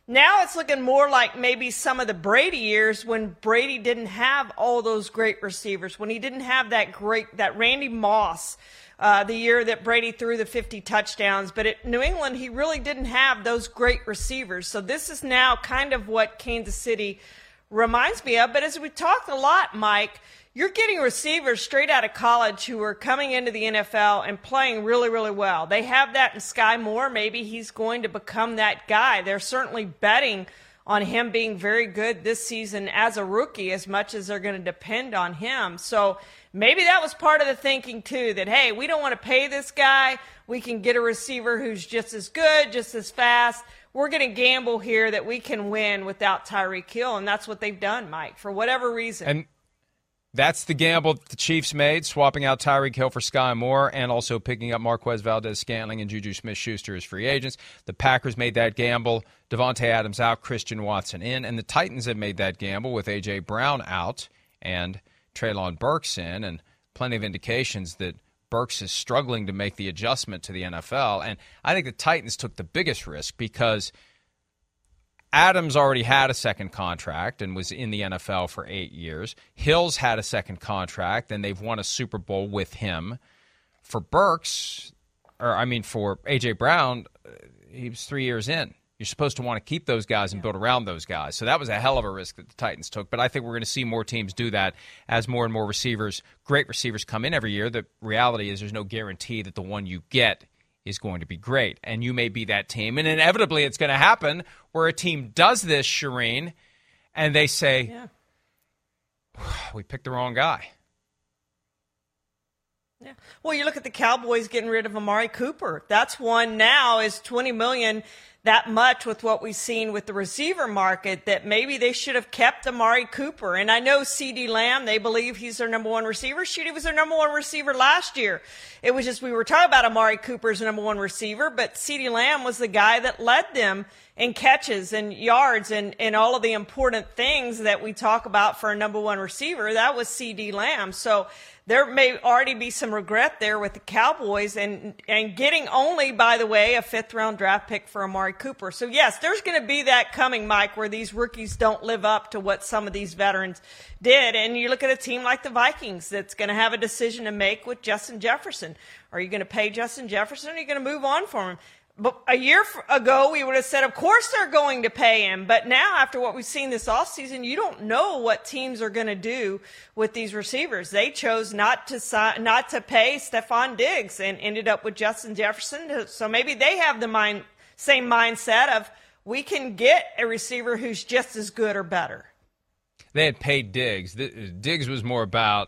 Now it's looking more like maybe some of the Brady years when Brady didn't have all those great receivers, when he didn't have that great, that Randy Moss, uh, the year that Brady threw the fifty touchdowns. But at New England, he really didn't have those great receivers. So this is now kind of what Kansas City reminds me of. But as we talked a lot, Mike, you're getting receivers straight out of college who are coming into the N F L and playing really, really well. They have that in Sky Moore. Maybe he's going to become that guy. They're certainly betting on him being very good this season as a rookie as much as they're going to depend on him. So maybe that was part of the thinking, too, that, hey, we don't want to pay this guy. We can get a receiver who's just as good, just as fast. We're going to gamble here that we can win without Tyreek Hill, and that's what they've done, Mike, for whatever reason. And that's the gamble the Chiefs made, swapping out Tyreek Hill for Sky Moore and also picking up Marquez Valdez-Scantling and Juju Smith-Schuster as free agents. The Packers made that gamble. Devontae Adams out, Christian Watson in. And the Titans have made that gamble with A J. Brown out and Treylon Burks in, and plenty of indications that Burks is struggling to make the adjustment to the N F L. And I think the Titans took the biggest risk because Adams already had a second contract and was in the N F L for eight years. Hill's had a second contract, and they've won a Super Bowl with him. For Burks, or I mean for A J. Brown, he was three years in. You're supposed to want to keep those guys and build around those guys. So that was a hell of a risk that the Titans took. But I think we're going to see more teams do that as more and more receivers, great receivers, come in every year. The reality is there's no guarantee that the one you get is going to be great. And you may be that team. And inevitably it's going to happen where a team does this, Shireen, and they say, yeah. we picked the wrong guy. Yeah. Well, you look at the Cowboys getting rid of Amari Cooper. That's one now is twenty million dollars, that much with what we've seen with the receiver market, that maybe they should have kept Amari Cooper. And I know CeeDee Lamb, they believe he's their number one receiver. Shoot, he was their number one receiver last year. It was just we were talking about Amari Cooper as the number one receiver, but CeeDee Lamb was the guy that led them in catches and yards and, and all of the important things that we talk about for a number one receiver. That was CeeDee Lamb. So there may already be some regret there with the Cowboys and and getting only, by the way, a fifth-round draft pick for Amari Cooper. So, yes, there's going to be that coming, Mike, where these rookies don't live up to what some of these veterans did. And you look at a team like the Vikings that's going to have a decision to make with Justin Jefferson. Are you going to pay Justin Jefferson or are you going to move on from him? But a year ago, we would have said, of course they're going to pay him. But now, after what we've seen this offseason, you don't know what teams are going to do with these receivers. They chose not to sign, not to pay Stephon Diggs and ended up with Justin Jefferson. So maybe they have the mind, same mindset of we can get a receiver who's just as good or better. They had paid Diggs. Diggs was more about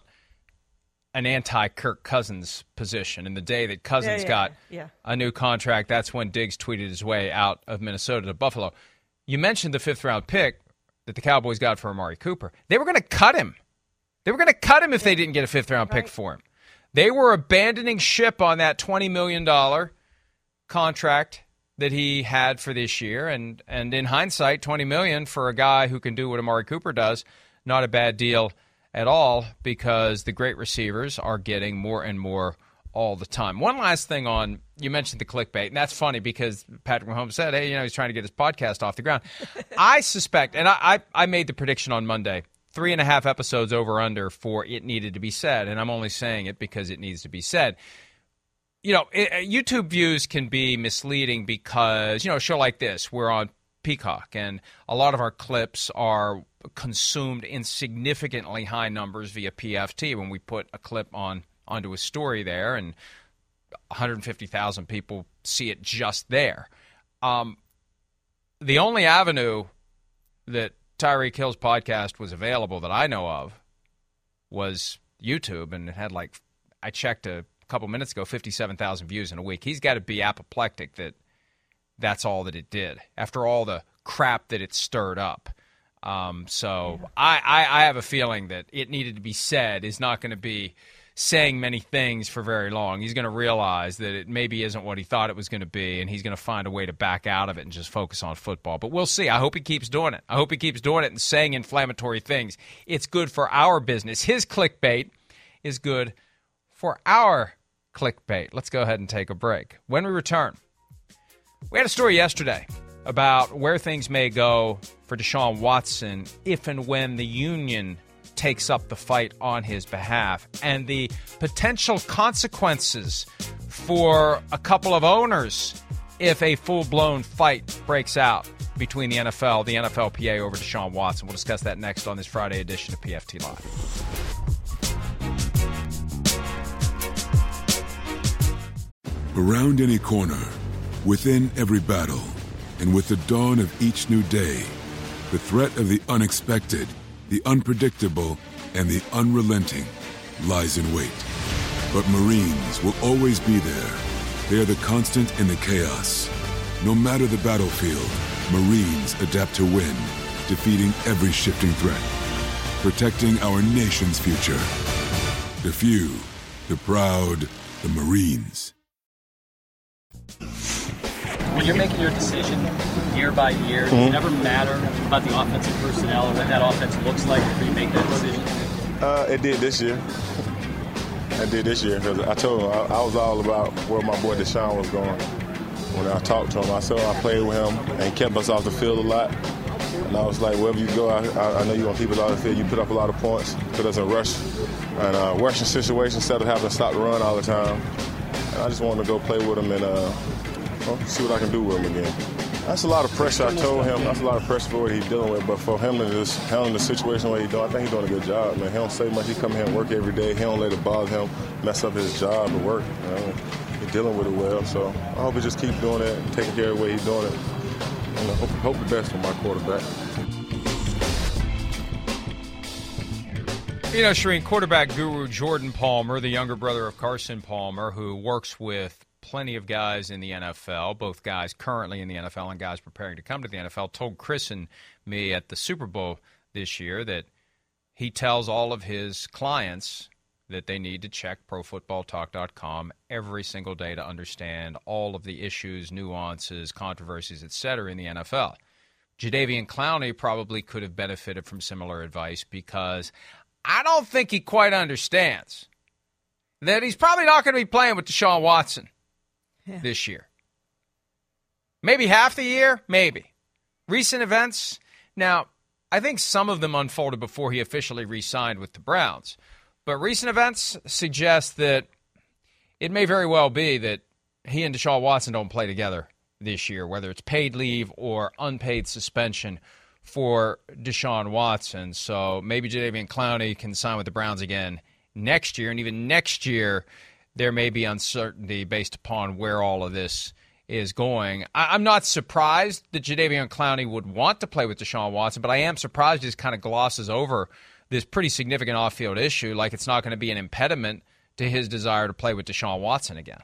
an anti-Kirk Cousins position. In the day that Cousins yeah, yeah, got yeah. a new contract, that's when Diggs tweeted his way out of Minnesota to Buffalo. You mentioned the fifth-round pick that the Cowboys got for Amari Cooper. They were going to cut him. They were going to cut him if they didn't get a fifth-round right. pick for him. They were abandoning ship on that twenty million dollars contract that he had for this year. And, and in hindsight, twenty million dollars for a guy who can do what Amari Cooper does, not a bad deal at all, because the great receivers are getting more and more all the time. One last thing on, you mentioned the clickbait, and that's funny because Patrick Mahomes said, hey, you know, he's trying to get his podcast off the ground. I suspect, and I, I, I made the prediction on Monday, three and a half episodes over under for it needed to be said, and I'm only saying it because it needs to be said. You know, it, YouTube views can be misleading because, you know, a show like this, we're on Peacock, and a lot of our clips are consumed in significantly high numbers via P F T when we put a clip on onto a story there, and one hundred fifty thousand people see it just there. Um, the only avenue that Tyreek Hill's podcast was available that I know of was YouTube, and it had like, I checked a couple minutes ago, fifty-seven thousand views in a week. He's got to be apoplectic that that's all that it did after all the crap that it stirred up. Um, so yeah. I, I, I have a feeling that it needed to be said is not going to be saying many things for very long. He's going to realize that it maybe isn't what he thought it was going to be, and he's going to find a way to back out of it and just focus on football. But we'll see. I hope he keeps doing it. I hope he keeps doing it and saying inflammatory things. It's good for our business. His clickbait is good for our clickbait. Let's go ahead and take a break. When we return, we had a story yesterday about where things may go for Deshaun Watson if and when the union takes up the fight on his behalf, and the potential consequences for a couple of owners if a full-blown fight breaks out between the N F L, the N F L P A over Deshaun Watson. We'll discuss that next on this Friday edition of P F T Live. Around any corner, within every battle, and with the dawn of each new day, the threat of the unexpected, the unpredictable, and the unrelenting lies in wait. But Marines will always be there. They are the constant in the chaos. No matter the battlefield, Marines adapt to win, defeating every shifting threat, protecting our nation's future. The few, the proud, the Marines. When you're making your decision year by year, Mm-hmm. does it never matter about the offensive personnel or what that offense looks like before you make that decision? Uh, it did this year. It did this year because I told him I, I was all about where my boy Deshaun was going. When I talked to him, I said I played with him and he kept us off the field a lot. And I was like, wherever you go, I, I, I know you're going to keep us off the field. You put up a lot of points, put us in rush and uh, rushing situations instead of having to stop the run all the time. And I just wanted to go play with him and uh, well, see what I can do with him again. That's a lot of pressure. I told him that's a lot of pressure for what he's dealing with. But for him to just handling the situation the way he's doing, I think he's doing a good job, man. He don't say much. He come here and work every day. He don't let it bother him, mess up his job and work. You know? He's dealing with it well. So I hope he just keep doing it and taking care of the way he's doing it. And I hope, hope the best for my quarterback. You know, Shereen, quarterback guru Jordan Palmer, the younger brother of Carson Palmer, who works with plenty of guys in the N F L, both guys currently in the N F L and guys preparing to come to the N F L, told Chris and me at the Super Bowl this year that he tells all of his clients that they need to check pro football talk dot com every single day to understand all of the issues, nuances, controversies, et cetera in the N F L. Jadeveon Clowney probably could have benefited from similar advice because I don't think he quite understands that he's probably not going to be playing with Deshaun Watson yeah. this year. Maybe half the year, maybe. Recent events, now, I think some of them unfolded before he officially re-signed with the Browns. But recent events suggest that it may very well be that he and Deshaun Watson don't play together this year, whether it's paid leave or unpaid suspension for Deshaun Watson. So maybe Jadeveon Clowney can sign with the Browns again next year. And even next year, there may be uncertainty based upon where all of this is going. I- I'm not surprised that Jadeveon Clowney would want to play with Deshaun Watson, but I am surprised he just kind of glosses over this pretty significant off-field issue like it's not going to be an impediment to his desire to play with Deshaun Watson again.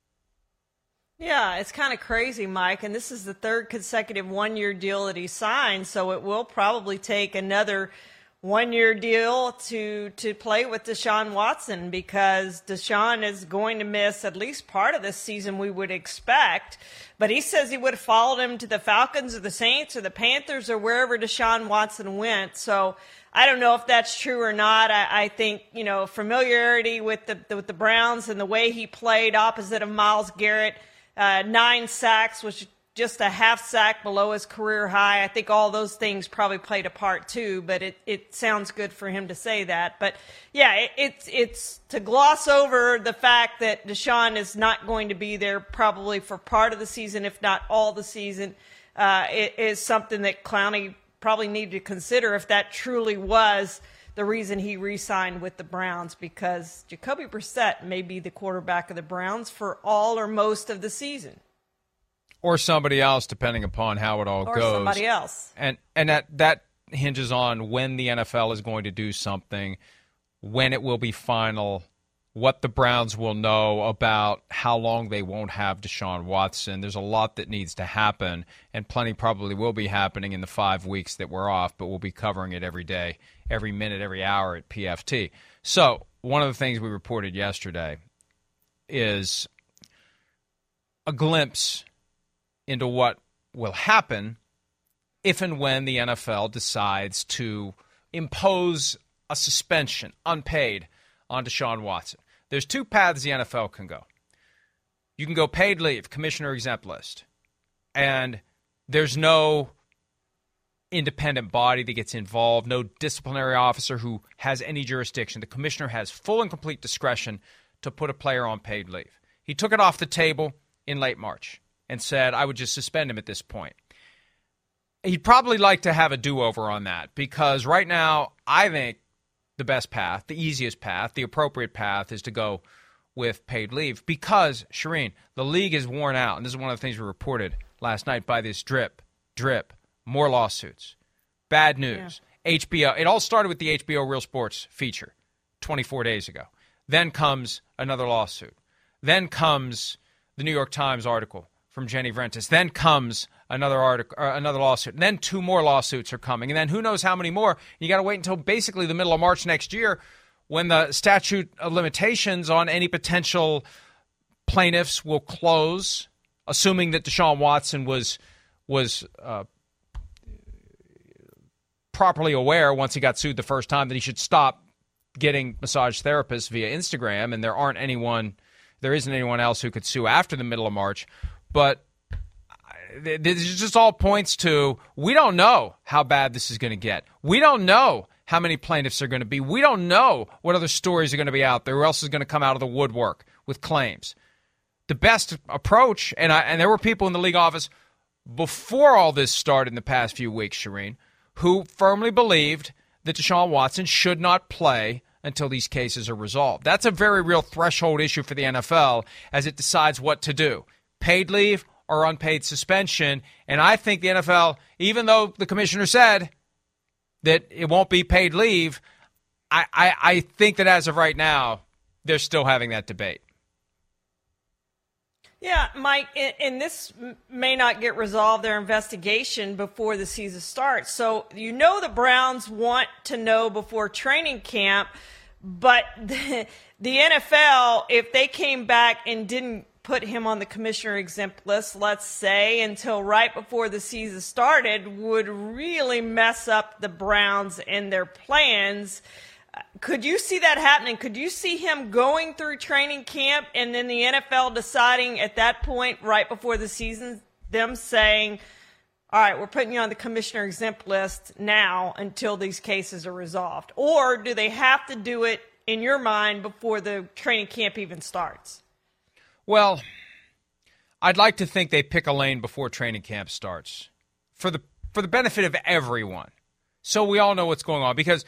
Yeah, it's kind of crazy, Mike, and this is the third consecutive one-year deal that he signed, so it will probably take another one-year deal to to play with Deshaun Watson because Deshaun is going to miss at least part of this season, we would expect. But he says he would have followed him to the Falcons or the Saints or the Panthers or wherever Deshaun Watson went. So I don't know if that's true or not. I, I think, you know, familiarity with the, the with the Browns and the way he played opposite of Myles Garrett, uh, nine sacks, which just a half sack below his career high. I think all those things probably played a part too, but it, it sounds good for him to say that. But yeah, it, it's it's to gloss over the fact that Deshaun is not going to be there probably for part of the season, if not all the season, uh, it is something that Clowney probably needed to consider if that truly was the reason he re-signed with the Browns, because Jacoby Brissett may be the quarterback of the Browns for all or most of the season. Or somebody else, depending upon how it all or goes. Or somebody else. And and that, that hinges on when the N F L is going to do something, when it will be final, what the Browns will know about how long they won't have Deshaun Watson. There's a lot that needs to happen, and plenty probably will be happening in the five weeks that we're off, but we'll be covering it every day, every minute, every hour at P F T. So one of the things we reported yesterday is a glimpse into what will happen if and when the N F L decides to impose a suspension, unpaid, on Deshaun Watson. There's two paths the N F L can go. You can go paid leave, commissioner exempt list. And There's no independent body that gets involved, no disciplinary officer who has any jurisdiction. The commissioner has full and complete discretion to put a player on paid leave. He took it off the table in late March and said, I would just suspend him at this point. He'd probably like to have a do-over on that because right now, I think the best path, the easiest path, the appropriate path is to go with paid leave because, Shireen, the league is worn out. And this is one of the things we reported last night by this drip, drip, more lawsuits, bad news. Yeah. H B O, it all started with the H B O Real Sports feature twenty-four days ago. Then comes another lawsuit. Then comes the New York Times article from Jenny Vrentas. Then comes another article, uh, another lawsuit. And then two more lawsuits are coming. And then who knows how many more. You got to wait until basically the middle of March next year when the statute of limitations on any potential plaintiffs will close, assuming that Deshaun Watson was was uh, properly aware once he got sued the first time that he should stop getting massage therapists via Instagram, and there aren't anyone, there isn't anyone else who could sue after the middle of March. But this just all points to we don't know how bad this is going to get. We don't know how many plaintiffs are going to be. We don't know what other stories are going to be out there. Who else is going to come out of the woodwork with claims? The best approach, and I, and there were people in the league office before all this started in the past few weeks, Shireen, who firmly believed that Deshaun Watson should not play until these cases are resolved. That's a very real threshold issue for the N F L as it decides what to do, paid leave or unpaid suspension. And I think the N F L, even though the commissioner said that it won't be paid leave, I, I, I think that as of right now, they're still having that debate. Yeah, Mike, and this may not get resolved, their investigation, before the season starts. So you know the Browns want to know before training camp, but the, the N F L, if they came back and didn't put him on the commissioner exempt list, let's say, until right before the season started, would really mess up the Browns and their plans. Could you see that happening? Could you see him going through training camp and then the N F L deciding at that point, right before the season, them saying, all right, we're putting you on the commissioner exempt list now until these cases are resolved? Or do they have to do it, in your mind, before the training camp even starts? Well, I'd like to think they pick a lane before training camp starts for the for the benefit of everyone, so we all know what's going on, because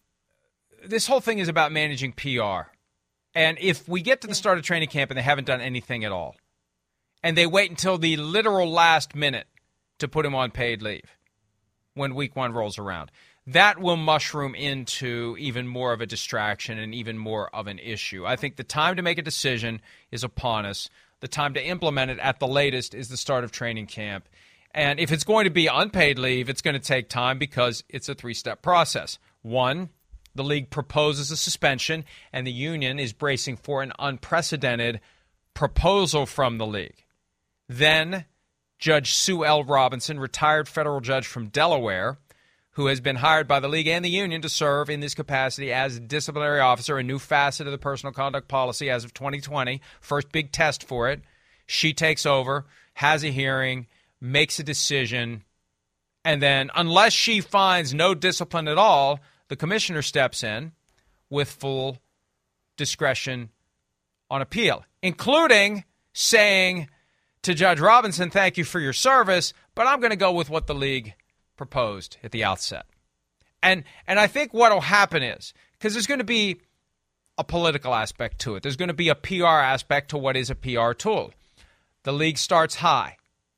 this whole thing is about managing P R. And if we get to the start of training camp and they haven't done anything at all, and they wait until the literal last minute to put him on paid leave when week one rolls around, that will mushroom into even more of a distraction and even more of an issue. I think the time to make a decision is upon us. The time to implement it at the latest is the start of training camp. And if it's going to be unpaid leave, it's going to take time because it's a three-step process. One, the league proposes a suspension, and the union is bracing for an unprecedented proposal from the league. Then, Judge Sue L. Robinson, retired federal judge from Delaware, who has been hired by the league and the union to serve in this capacity as disciplinary officer, a new facet of the personal conduct policy as of twenty twenty, first big test for it. She takes over, has a hearing, makes a decision, and then, unless she finds no discipline at all, the commissioner steps in with full discretion on appeal, including saying to Judge Robinson, thank you for your service, but I'm going to go with what the league proposed at the outset. And and I think what will happen is, because there's going to be a political aspect to it, there's going to be a P R aspect to what is a P R tool. The league starts high.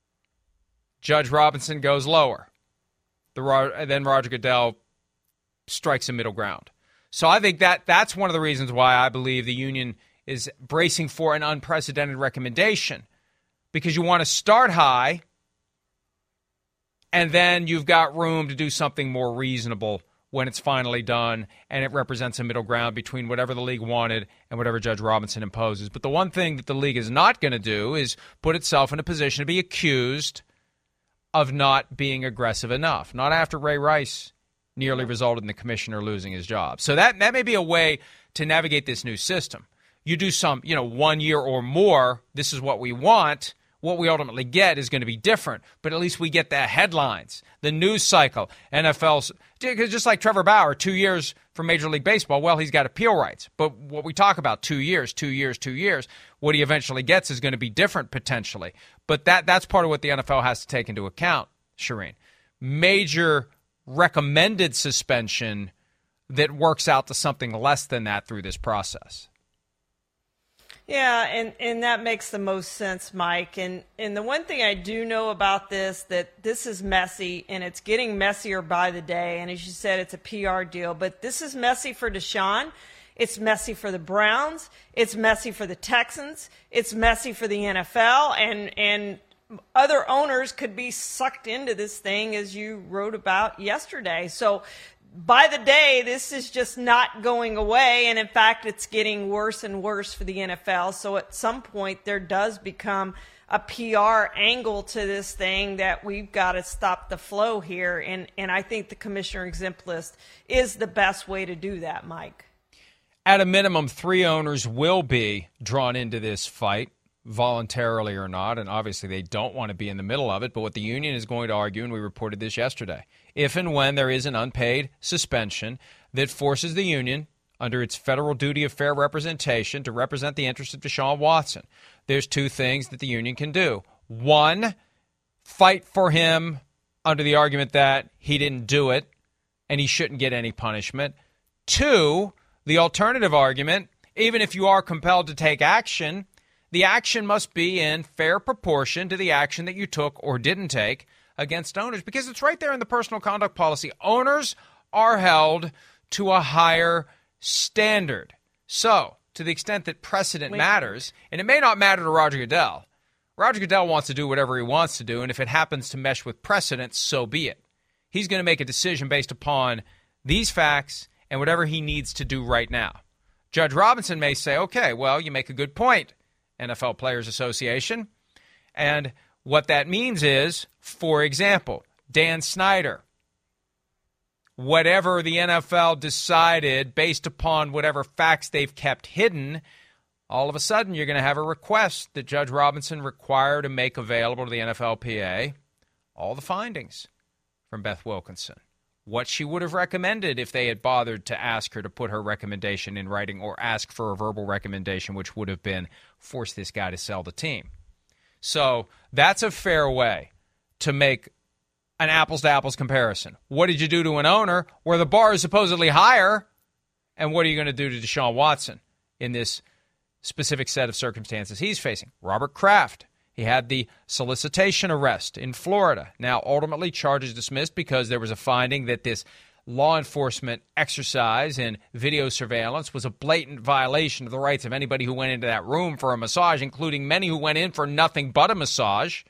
Judge Robinson goes lower. The, then Roger Goodell strikes a middle ground. So I think that that's one of the reasons why I believe the union is bracing for an unprecedented recommendation, because you want to start high and then you've got room to do something more reasonable when it's finally done, and it represents a middle ground between whatever the league wanted and whatever Judge Robinson imposes. But the one thing that the league is not going to do is put itself in a position to be accused of not being aggressive enough, not after Ray Rice nearly resulted in the commissioner losing his job. So that that may be a way to navigate this new system. You do some, you know, one year or more, this is what we want. what we ultimately get is going to be different, but at least we get the headlines, the news cycle. N F L's, just like Trevor Bauer, two years for Major League Baseball, well, he's got appeal rights. But what we talk about, two years, two years, two years, what he eventually gets is going to be different potentially. But that that's part of what the N F L has to take into account, Shireen. Major recommended suspension that works out to something less than that through this process. Yeah, and, and that makes the most sense, Mike. And and the one thing I do know about this, that this is messy, and it's getting messier by the day. And as you said, it's a P R deal. But this is messy for Deshaun. It's messy for the Browns. It's messy for the Texans. It's messy for the N F L. And, and other owners could be sucked into this thing, as you wrote about yesterday. So by the day, this is just not going away, and in fact, it's getting worse and worse for the N F L. So at some point, there does become a P R angle to this thing that we've got to stop the flow here, and, and I think the commissioner exempt list is the best way to do that, Mike. At a minimum, three owners will be drawn into this fight, voluntarily or not, and obviously they don't want to be in the middle of it, but what the union is going to argue, and we reported this yesterday, if and when there is an unpaid suspension that forces the union, under its federal duty of fair representation, to represent the interests of Deshaun Watson, there's two things that the union can do. One, fight for him under the argument that he didn't do it and he shouldn't get any punishment. Two, the alternative argument, even if you are compelled to take action, the action must be in fair proportion to the action that you took or didn't take against owners, because it's right there in the personal conduct policy. Owners are held to a higher standard. So, to the extent that precedent Wait. matters, and it may not matter to Roger Goodell. Roger Goodell wants to do whatever he wants to do, and if it happens to mesh with precedent, so be it. He's going to make a decision based upon these facts and whatever he needs to do right now. Judge Robinson may say, okay, well, you make a good point, N F L Players Association. And what that means is, for example, Dan Snyder, whatever the N F L decided based upon whatever facts they've kept hidden, all of a sudden you're going to have a request that Judge Robinson required to make available to the N F L P A all the findings from Beth Wilkinson, what she would have recommended if they had bothered to ask her to put her recommendation in writing or ask for a verbal recommendation, which would have been force this guy to sell the team. So that's a fair way to make an apples-to-apples comparison. What did you do to an owner where the bar is supposedly higher, and what are you going to do to Deshaun Watson in this specific set of circumstances he's facing? Robert Kraft, he had the solicitation arrest in Florida. Now, ultimately, charges dismissed because there was a finding that this law enforcement exercise in video surveillance was a blatant violation of the rights of anybody who went into that room for a massage, including many who went in for nothing but a massage.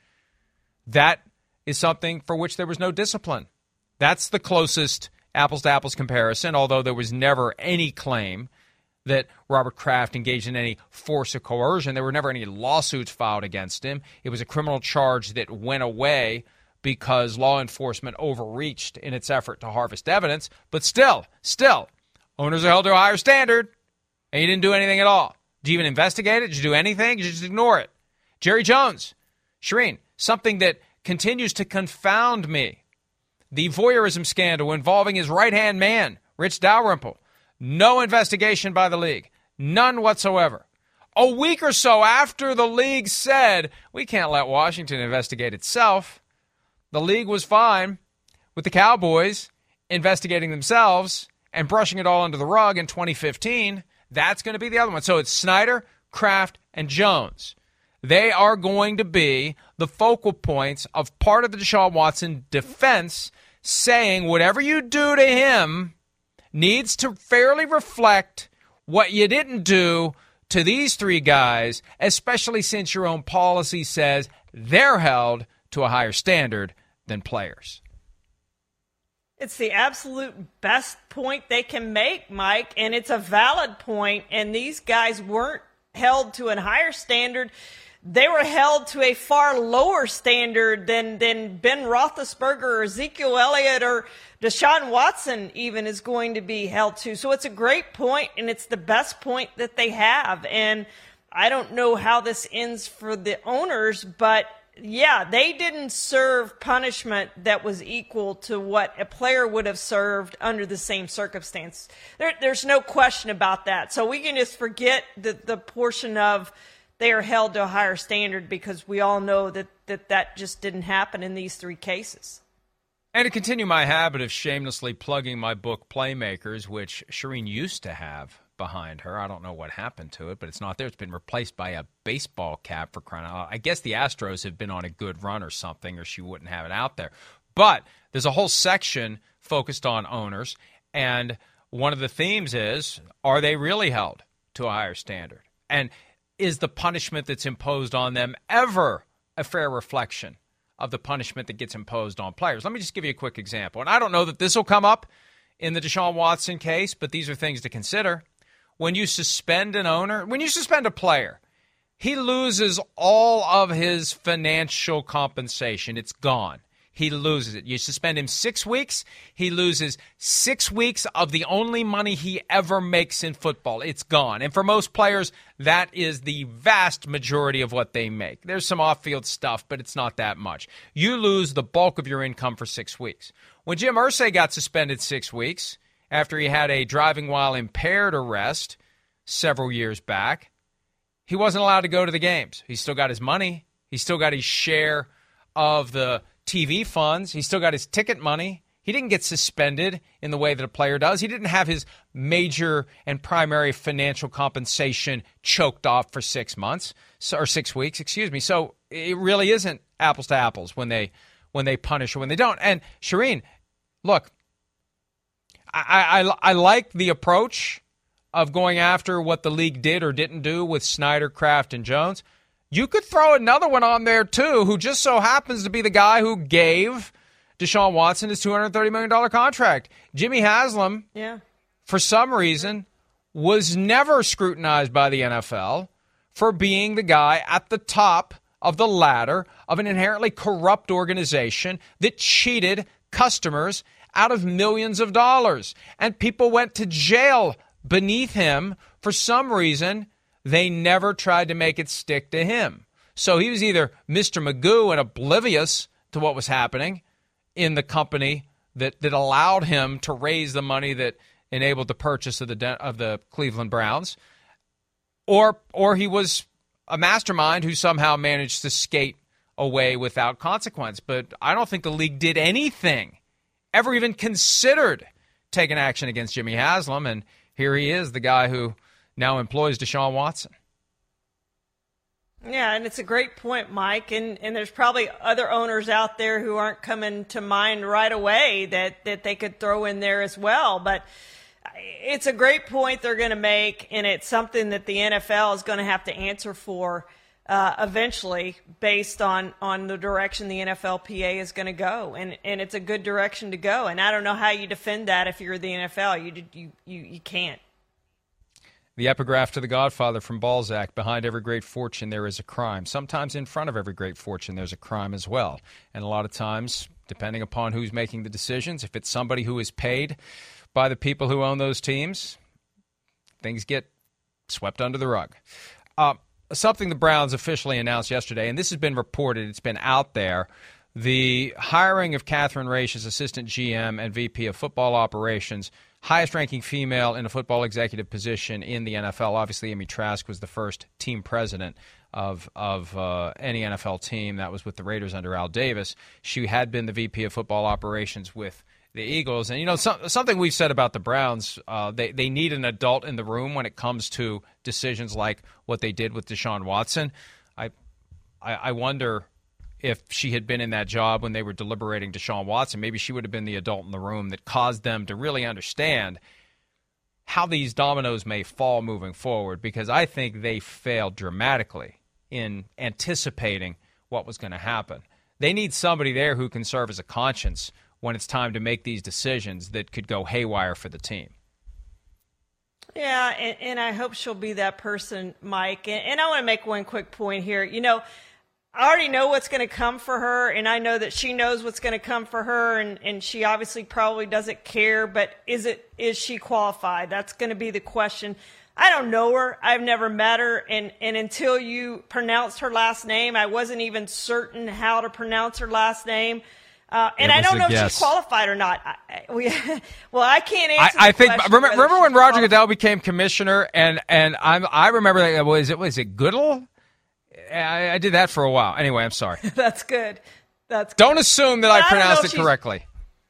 That is something for which there was no discipline. That's the closest apples-to-apples comparison, although there was never any claim that Robert Kraft engaged in any force or coercion. There were never any lawsuits filed against him. It was a criminal charge that went away because law enforcement overreached in its effort to harvest evidence. But still, still, owners are held to a higher standard, and you didn't do anything at all. Did you even investigate it? Did you do anything? Did you just ignore it? Jerry Jones, Shireen, something that continues to confound me. The voyeurism scandal involving his right-hand man, Rich Dalrymple. No investigation by the league. None whatsoever. A week or so after the league said, we can't let Washington investigate itself, the league was fine with the Cowboys investigating themselves and brushing it all under the rug in twenty fifteen. That's going to be the other one. So it's Snyder, Kraft, and Jones. They are going to be the focal points of part of the Deshaun Watson defense, saying whatever you do to him needs to fairly reflect what you didn't do to these three guys, especially since your own policy says they're held to a higher standard than players. It's the absolute best point they can make, Mike, and it's a valid point, and these guys weren't held to a higher standard. They were held to a far lower standard than, than Ben Roethlisberger or Ezekiel Elliott or Deshaun Watson even is going to be held to. So it's a great point, and it's the best point that they have. And I don't know how this ends for the owners, but yeah, they didn't serve punishment that was equal to what a player would have served under the same circumstance. There, there's no question about that. So we can just forget the, the portion of they are held to a higher standard, because we all know that, that that just didn't happen in these three cases. And to continue my habit of shamelessly plugging my book Playmakers, which Shireen used to have behind her. I don't know what happened to it, but it's not there. It's been replaced by a baseball cap, for crying out loud. I guess the Astros have been on a good run or something, or she wouldn't have it out there. But there's a whole section focused on owners, and one of the themes is, are they really held to a higher standard? And is the punishment that's imposed on them ever a fair reflection of the punishment that gets imposed on players? Let me just give you a quick example. And I don't know that this will come up in the Deshaun Watson case, but these are things to consider. When you suspend an owner, when you suspend a player, he loses all of his financial compensation. It's gone. He loses it. You suspend him six weeks, he loses six weeks of the only money he ever makes in football. It's gone. And for most players, that is the vast majority of what they make. There's some off-field stuff, but it's not that much. You lose the bulk of your income for six weeks. When Jim Irsay got suspended six weeks after he had a driving while impaired arrest several years back, he wasn't allowed to go to the games. He still got his money. He still got his share of the T V funds. He still got his ticket money. He didn't get suspended in the way that a player does. He didn't have his major and primary financial compensation choked off for six months so, or six weeks, excuse me. So it really isn't apples to apples when they when they punish or when they don't. And Shireen, look, I, I, I like the approach of going after what the league did or didn't do with Snyder, Kraft, and Jones. You could throw another one on there, too, who just so happens to be the guy who gave Deshaun Watson his two hundred thirty million dollars contract. Jimmy Haslam, yeah. for some reason, was never scrutinized by the N F L for being the guy at the top of the ladder of an inherently corrupt organization that cheated customers out of millions of dollars. And people went to jail beneath him. For some reason, they never tried to make it stick to him. So he was either Mister Magoo and oblivious to what was happening in the company that, that allowed him to raise the money that enabled the purchase of the of the Cleveland Browns, or or he was a mastermind who somehow managed to skate away without consequence. But I don't think the league did anything, ever even considered taking action against Jimmy Haslam, and here he is, the guy who now employs Deshaun Watson. Yeah, and it's a great point, Mike. And, and there's probably other owners out there who aren't coming to mind right away that, that they could throw in there as well. But it's a great point they're going to make, and it's something that the N F L is going to have to answer for uh, eventually based on, on the direction the N F L P A is going to go. And, and it's a good direction to go. And I don't know how you defend that if you're the N F L. You, you, you, you can't. The epigraph to The Godfather from Balzac, behind every great fortune there is a crime. Sometimes in front of every great fortune there's a crime as well. And a lot of times, depending upon who's making the decisions, if it's somebody who is paid by the people who own those teams, things get swept under the rug. Uh, something the Browns officially announced yesterday, and this has been reported, it's been out there, the hiring of Catherine Raish as assistant G M and V P of football operations, highest-ranking female in a football executive position in the N F L. Obviously, Amy Trask was the first team president of of uh, any N F L team. That was with the Raiders under Al Davis. She had been the V P of football operations with the Eagles. And, you know, so, something we've said about the Browns, uh, they, they need an adult in the room when it comes to decisions like what they did with Deshaun Watson. I I, I wonder if she had been in that job when they were deliberating Deshaun Watson, maybe she would have been the adult in the room that caused them to really understand how these dominoes may fall moving forward, because I think they failed dramatically in anticipating what was going to happen. They need somebody there who can serve as a conscience when it's time to make these decisions that could go haywire for the team. Yeah, and, and I hope she'll be that person, Mike. And, and I want to make one quick point here. You know, I already know what's going to come for her, and I know that she knows what's going to come for her, and, and she obviously probably doesn't care, but is it is she qualified? That's going to be the question. I don't know her. I've never met her, and, and until you pronounced her last name, I wasn't even certain how to pronounce her last name. Uh, and I don't know if she's qualified or not. I, I, we, well, I can't answer I, I the think. question Remember, remember when Roger qualified. Goodell became commissioner, and and I'm I remember that was it was it Goodell? I, I did that for a while. Anyway, I'm sorry. That's good. That's good. Don't assume that But I I don't pronounced know it if she's- correctly.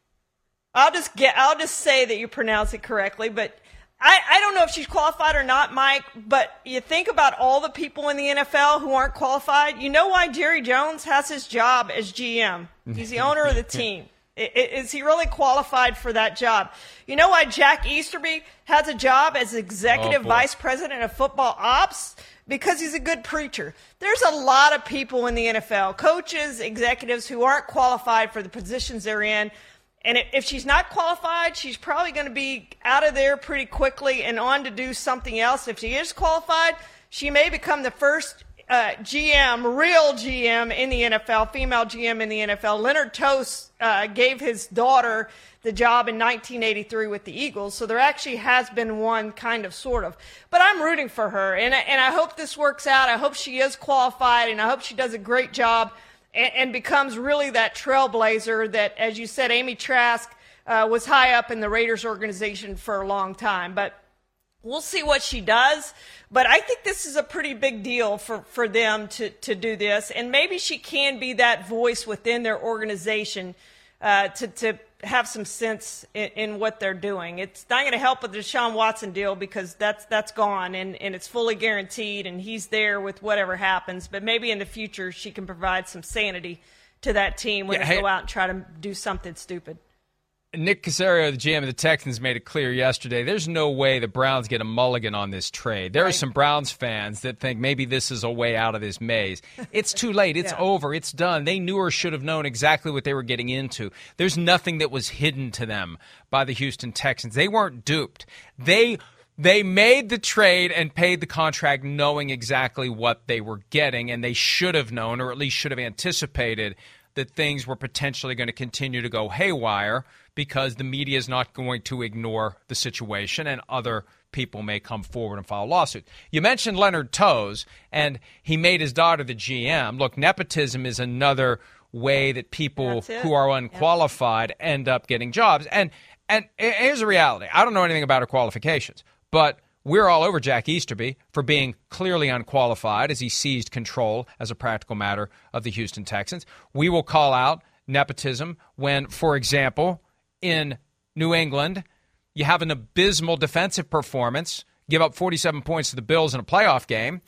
I'll just get. I'll just say that you pronounce it correctly, but I, I don't know if she's qualified or not, Mike. But you think about all the people in the N F L who aren't qualified. You know why Jerry Jones has his job as G M? He's the owner of the team. I- I- Is he really qualified for that job? You know why Jack Easterby has a job as executive Oh, boy. vice president of football ops? Because he's a good preacher. There's a lot of people in the N F L, coaches, executives, who aren't qualified for the positions they're in. And if she's not qualified, she's probably going to be out of there pretty quickly and on to do something else. If she is qualified, she may become the first uh, G M, real G M in the N F L, female G M in the N F L. Leonard Tost uh, gave his daughter the job in nineteen eighty-three with the Eagles, so there actually has been one kind of, sort of. But I'm rooting for her, and, I- and I hope this works out. I hope she is qualified, and I hope she does a great job and, and becomes really that trailblazer that, as you said, Amy Trask uh, was high up in the Raiders organization for a long time. But we'll see what she does. But I think this is a pretty big deal for, for them to, to do this. And maybe she can be that voice within their organization uh, to, to have some sense in, in what they're doing. It's not going to help with the Deshaun Watson deal because that's that's gone and, and it's fully guaranteed and he's there with whatever happens. But maybe in the future she can provide some sanity to that team when Yeah, they hey- go out and try to do something stupid. Nick Caserio, the G M of the Texans, made it clear yesterday there's no way the Browns get a mulligan on this trade. There are some Browns fans that think maybe this is a way out of this maze. It's too late. It's Yeah. over. It's done. They knew or should have known exactly what they were getting into. There's nothing that was hidden to them by the Houston Texans. They weren't duped. They they made the trade and paid the contract knowing exactly what they were getting, and they should have known, or at least should have anticipated, that things were potentially going to continue to go haywire because the media is not going to ignore the situation and other people may come forward and file lawsuits. You mentioned Leonard Toes, and he made his daughter the G M. Look, nepotism is another way that people who are unqualified end up getting jobs. And and here's the reality. I don't know anything about her qualifications, but we're all over Jack Easterby for being clearly unqualified as he seized control, as a practical matter, of the Houston Texans. We will call out nepotism when, for example, in New England, you have an abysmal defensive performance, give up forty-seven points to the Bills in a playoff game.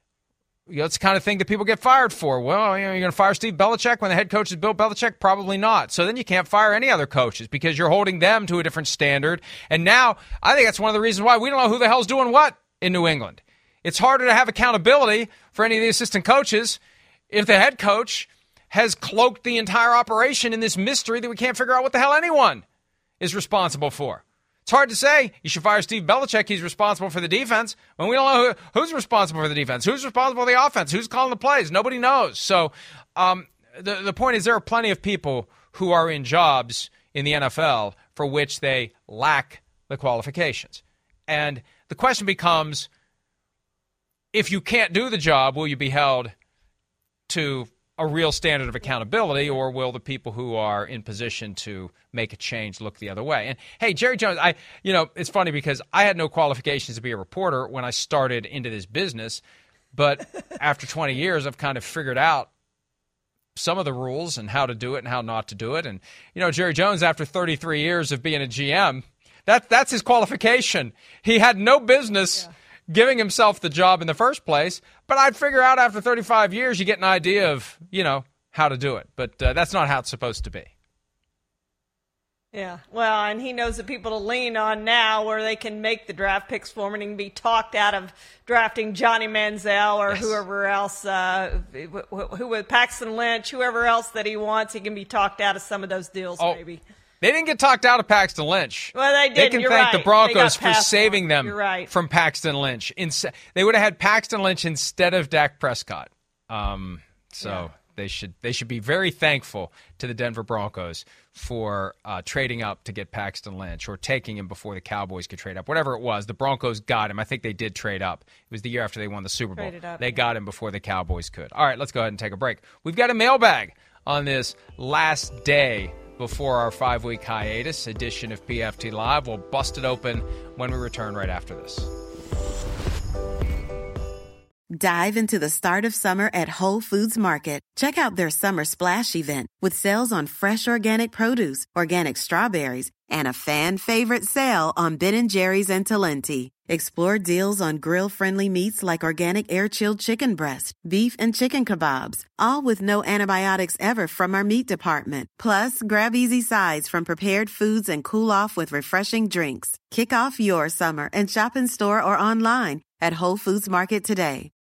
You know, it's the kind of thing that people get fired for. Well, you know, you're going to fire Steve Belichick when the head coach is Bill Belichick? Probably not. So then you can't fire any other coaches because you're holding them to a different standard. And now I think that's one of the reasons why we don't know who the hell's doing what in New England. It's harder to have accountability for any of the assistant coaches if the head coach has cloaked the entire operation in this mystery that we can't figure out what the hell anyone is responsible for. It's hard to say you should fire Steve Belichick. He's responsible for the defense when we don't know who, who's responsible for the defense, who's responsible for the offense, who's calling the plays. Nobody knows. So um, the, the point is there are plenty of people who are in jobs in the N F L for which they lack the qualifications. And the question becomes, if you can't do the job, will you be held to a real standard of accountability, or will the people who are in position to make a change look the other way? And hey, Jerry Jones, I, you know, it's funny because I had no qualifications to be a reporter when I started into this business, but after twenty years, I've kind of figured out some of the rules and how to do it and how not to do it. And, you know, Jerry Jones, after thirty-three years of being a G M, that, that's his qualification. He had no business yeah. giving himself the job in the first place, but I'd figure out after thirty-five years, you get an idea of, you know, how to do it. But uh, that's not how it's supposed to be. Yeah, well, and he knows the people to lean on now where they can make the draft picks for him and he can be talked out of drafting Johnny Manziel or yes. whoever else, uh, who, who with Paxton Lynch, whoever else that he wants, he can be talked out of some of those deals oh. maybe. They didn't get talked out of Paxton Lynch. Well, they did. They can You're thank right. the Broncos for saving one. them You're right. from Paxton Lynch. Inse- they would have had Paxton Lynch instead of Dak Prescott. Um, So Yeah. they should they should be very thankful to the Denver Broncos for uh, trading up to get Paxton Lynch or taking him before the Cowboys could trade up. Whatever it was, the Broncos got him. I think they did trade up. It was the year after they won the Super Bowl. Traded up, they yeah. got him before the Cowboys could. All right, let's go ahead and take a break. We've got a mailbag on this last day before our five-week hiatus edition of P F T Live. We'll bust it open when we return right after this. Dive into the start of summer at Whole Foods Market. Check out their Summer Splash event with sales on fresh organic produce, organic strawberries, and a fan-favorite sale on Ben and Jerry's and Talenti. Explore deals on grill-friendly meats like organic air-chilled chicken breast, beef and chicken kebabs, all with no antibiotics ever from our meat department. Plus, grab easy sides from prepared foods and cool off with refreshing drinks. Kick off your summer and shop in store or online at Whole Foods Market today.